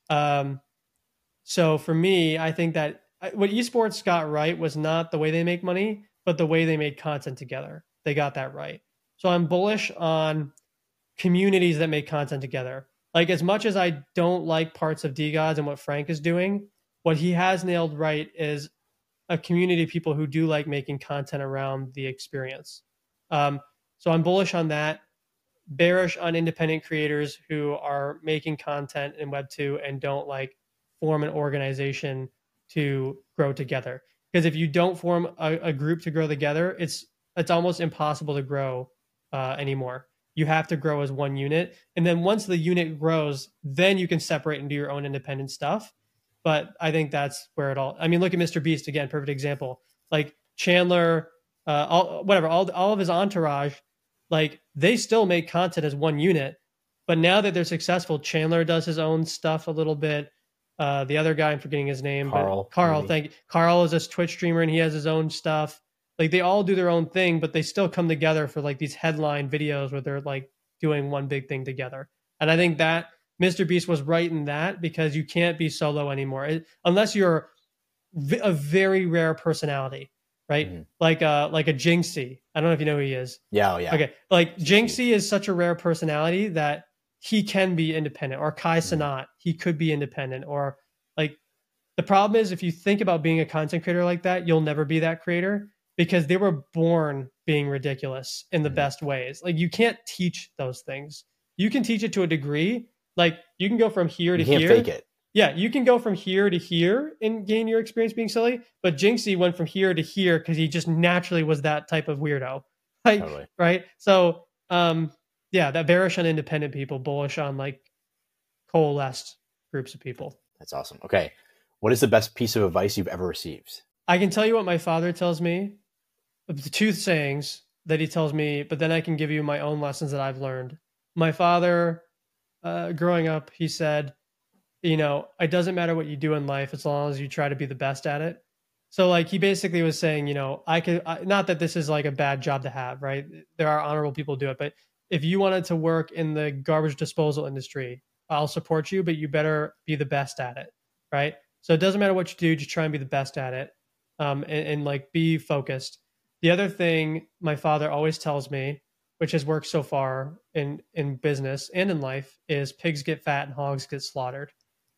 So for me, I think that what esports got right was not the way they make money, but the way they made content together. They got that right. So I'm bullish on communities that make content together. Like as much as I don't like parts of DeGods and what Frank is doing, what he has nailed right is a community of people who do like making content around the experience. So I'm bullish on that. Bearish on independent creators who are making content in Web 2 and don't like form an organization to grow together. Because if you don't form a group to grow together, it's almost impossible to grow anymore. You have to grow as one unit. And then once the unit grows, then you can separate and do your own independent stuff. But I think that's where it all, I mean, look at Mr. Beast again, perfect example. Like Chandler, all of his entourage, like they still make content as one unit. But now that they're successful, Chandler does his own stuff a little bit. The other guy, I'm forgetting his name, Carl. Thank you. Carl is a Twitch streamer and he has his own stuff. Like they all do their own thing, but they still come together for like these headline videos where they're like doing one big thing together. And I think that Mr. Beast was right in that because you can't be solo anymore unless you're a very rare personality, right? Mm-hmm. Like a Jinxie. I don't know if you know who he is. Yeah, yeah. Okay, like Jinxie is such a rare personality that he can be independent, or Kai Cenat, he could be independent, or like the problem is if you think about being a content creator like that, you'll never be that creator because they were born being ridiculous in the best ways. Like you can't teach those things. You can teach it to a degree. Like you can go from here to here. You can't fake it. Yeah, you can go from here to here and gain your experience being silly. But Jinxie went from here to here because he just naturally was that type of weirdo. Like, Totally. Right? So yeah, that bearish on independent people, bullish on like coalesced groups of people. That's awesome. Okay. What is the best piece of advice you've ever received? I can tell you what my father tells me, the two sayings that he tells me, but then I can give you my own lessons that I've learned. My father, growing up, he said, it doesn't matter what you do in life as long as you try to be the best at it. So like he basically was saying, not that this is like a bad job to have, right? There are honorable people who do it, but if you wanted to work in the garbage disposal industry, I'll support you, but you better be the best at it, right? So it doesn't matter what you do, just try and be the best at it, and like be focused. The other thing my father always tells me, which has worked so far in business and in life, is pigs get fat and hogs get slaughtered.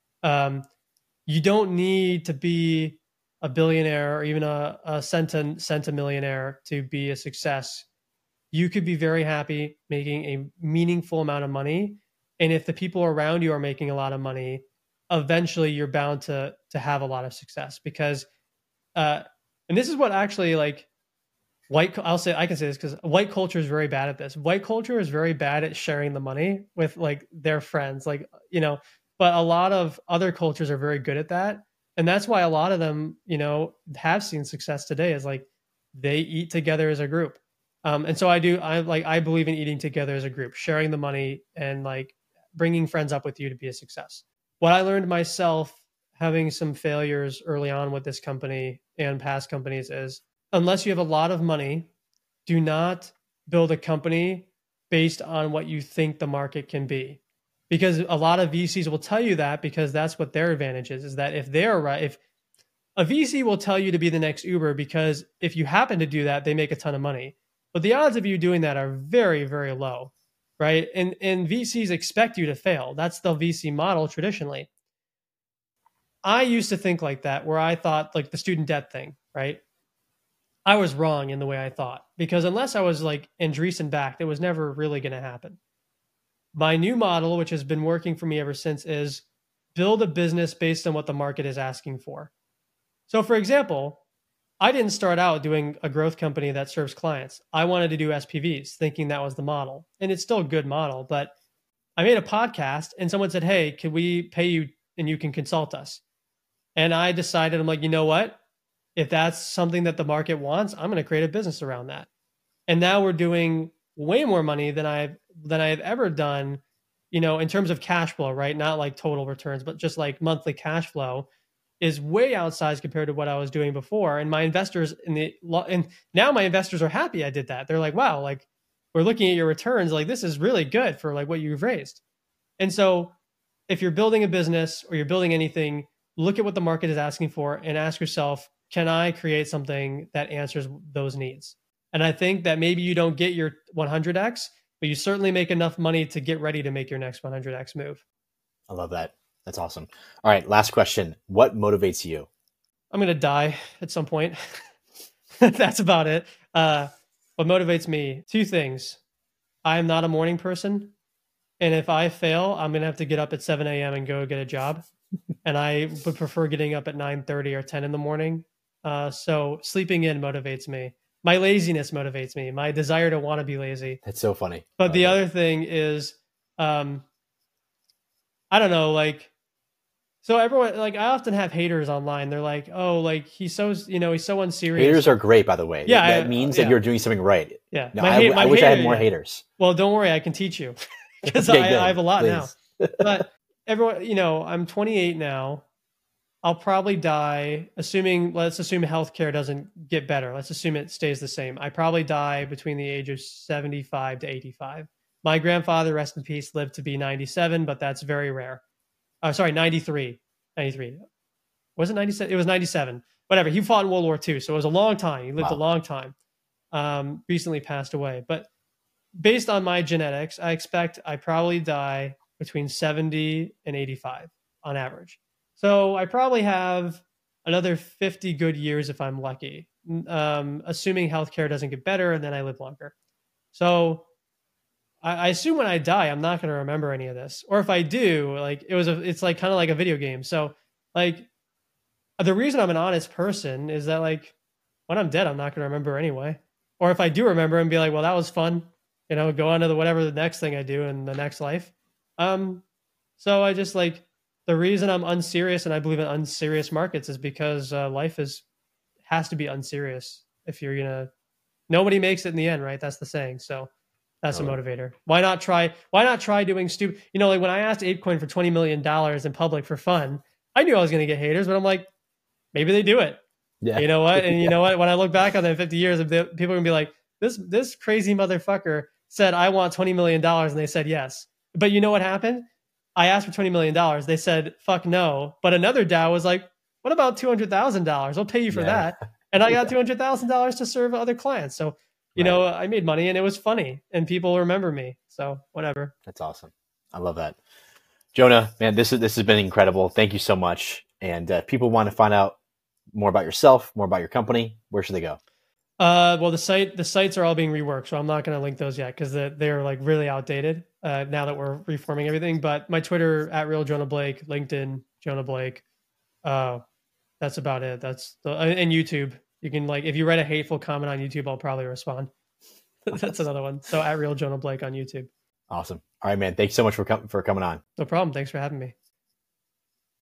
You don't need to be a billionaire or even a centimillionaire to be a success. You could be very happy making a meaningful amount of money. And if the people around you are making a lot of money, eventually you're bound to have a lot of success because, and this is what actually like I can say this because white culture is very bad at this. White culture is very bad at sharing the money with like their friends, like, you know, but a lot of other cultures are very good at that. And that's why a lot of them, you know, have seen success today is like they eat together as a group. And so I believe in eating together as a group, sharing the money and like bringing friends up with you to be a success. What I learned myself having some failures early on with this company and past companies is unless you have a lot of money, do not build a company based on what you think the market can be. Because a lot of VCs will tell you that because that's what their advantage is that if they're right, if a VC will tell you to be the next Uber because if you happen to do that, they make a ton of money. But the odds of you doing that are very, very low, right? And VCs expect you to fail. That's the VC model traditionally. I used to think like that, where I thought like the student debt thing, right? I was wrong in the way I thought because unless I was like Andreessen backed, it was never really going to happen. My new model, which has been working for me ever since, is build a business based on what the market is asking for. So, for example, I didn't start out doing a growth company that serves clients. I wanted to do SPVs, thinking that was the model. And it's still a good model, but I made a podcast and someone said, hey, can we pay you and you can consult us? And I decided, I'm like, you know what? If that's something that the market wants, I'm going to create a business around that. And now we're doing way more money than I've ever done, you know, in terms of cash flow, right? Not like total returns, but just like monthly cash flow is way outsized compared to what I was doing before. And my investors and now my investors are happy I did that. They're like, wow, like we're looking at your returns. Like this is really good for like what you've raised. And so if you're building a business or you're building anything, look at what the market is asking for and ask yourself, can I create something that answers those needs? And I think that maybe you don't get your 100x, but you certainly make enough money to get ready to make your next 100x move. I love that. That's awesome. All right, last question. What motivates you? I'm going to die at some point. That's about it. What motivates me? Two things. I am not a morning person. And if I fail, I'm going to have to get up at 7 a.m. and go get a job. And I would prefer getting up at 9:30 or 10 in the morning. So sleeping in motivates me. My laziness motivates me. My desire to want to be lazy. That's so funny. But the other thing is, I don't know, like, so everyone, like, I often have haters online. They're like, oh, like, he's so unserious. Haters are great, by the way. Yeah. That means that you're doing something right. Yeah. No, I wish I had more haters. Well, don't worry. I can teach you because I have a lot now. But everyone, you know, I'm 28 now. I'll probably die, let's assume healthcare doesn't get better. Let's assume it stays the same. I probably die between the age of 75 to 85. My grandfather, rest in peace, lived to be 97, but that's very rare. 93. Was it 97? It was 97. Whatever. He fought in World War II, so it was a long time. He lived a long time. Recently passed away. But based on my genetics, I expect I probably die between 70 and 85 on average. So I probably have another 50 good years if I'm lucky, assuming healthcare doesn't get better and then I live longer. So I assume when I die, I'm not going to remember any of this. Or if I do, like it's like kind of like a video game. So like the reason I'm an honest person is that like when I'm dead, I'm not going to remember anyway. Or if I do remember and be like, well, that was fun, you know, go on to whatever the next thing I do in the next life. So I just like, the reason I'm unserious and I believe in unserious markets is because life has to be unserious. If you're nobody makes it in the end, right? That's the saying. So that's a motivator. Why not try doing stupid? You know, like when I asked ApeCoin for $20 million in public for fun, I knew I was going to get haters, but I'm like, maybe they do it. Yeah. You know what? And you know what? When I look back on that in 50 years, people are going to be like, this crazy motherfucker said, I want $20 million. And they said yes. But you know what happened? I asked for $20 million. They said, fuck no. But another DAO was like, what about $200,000? I'll pay you for that. And I got $200,000 to serve other clients. So, you know, I made money and it was funny and people remember me. So whatever. That's awesome. I love that. Jonah, man, this has been incredible. Thank you so much. And if people want to find out more about yourself, more about your company, where should they go? Well, the sites are all being reworked, so I'm not going to link those yet because they're like really outdated now that we're reforming everything. But my Twitter @RealJonahBlake, LinkedIn, Jonah Blake. That's about it. That's and YouTube. You can if you write a hateful comment on YouTube, I'll probably respond. That's another one. So @RealJonahBlake on YouTube. Awesome. All right, man. Thanks so much for coming on. No problem. Thanks for having me.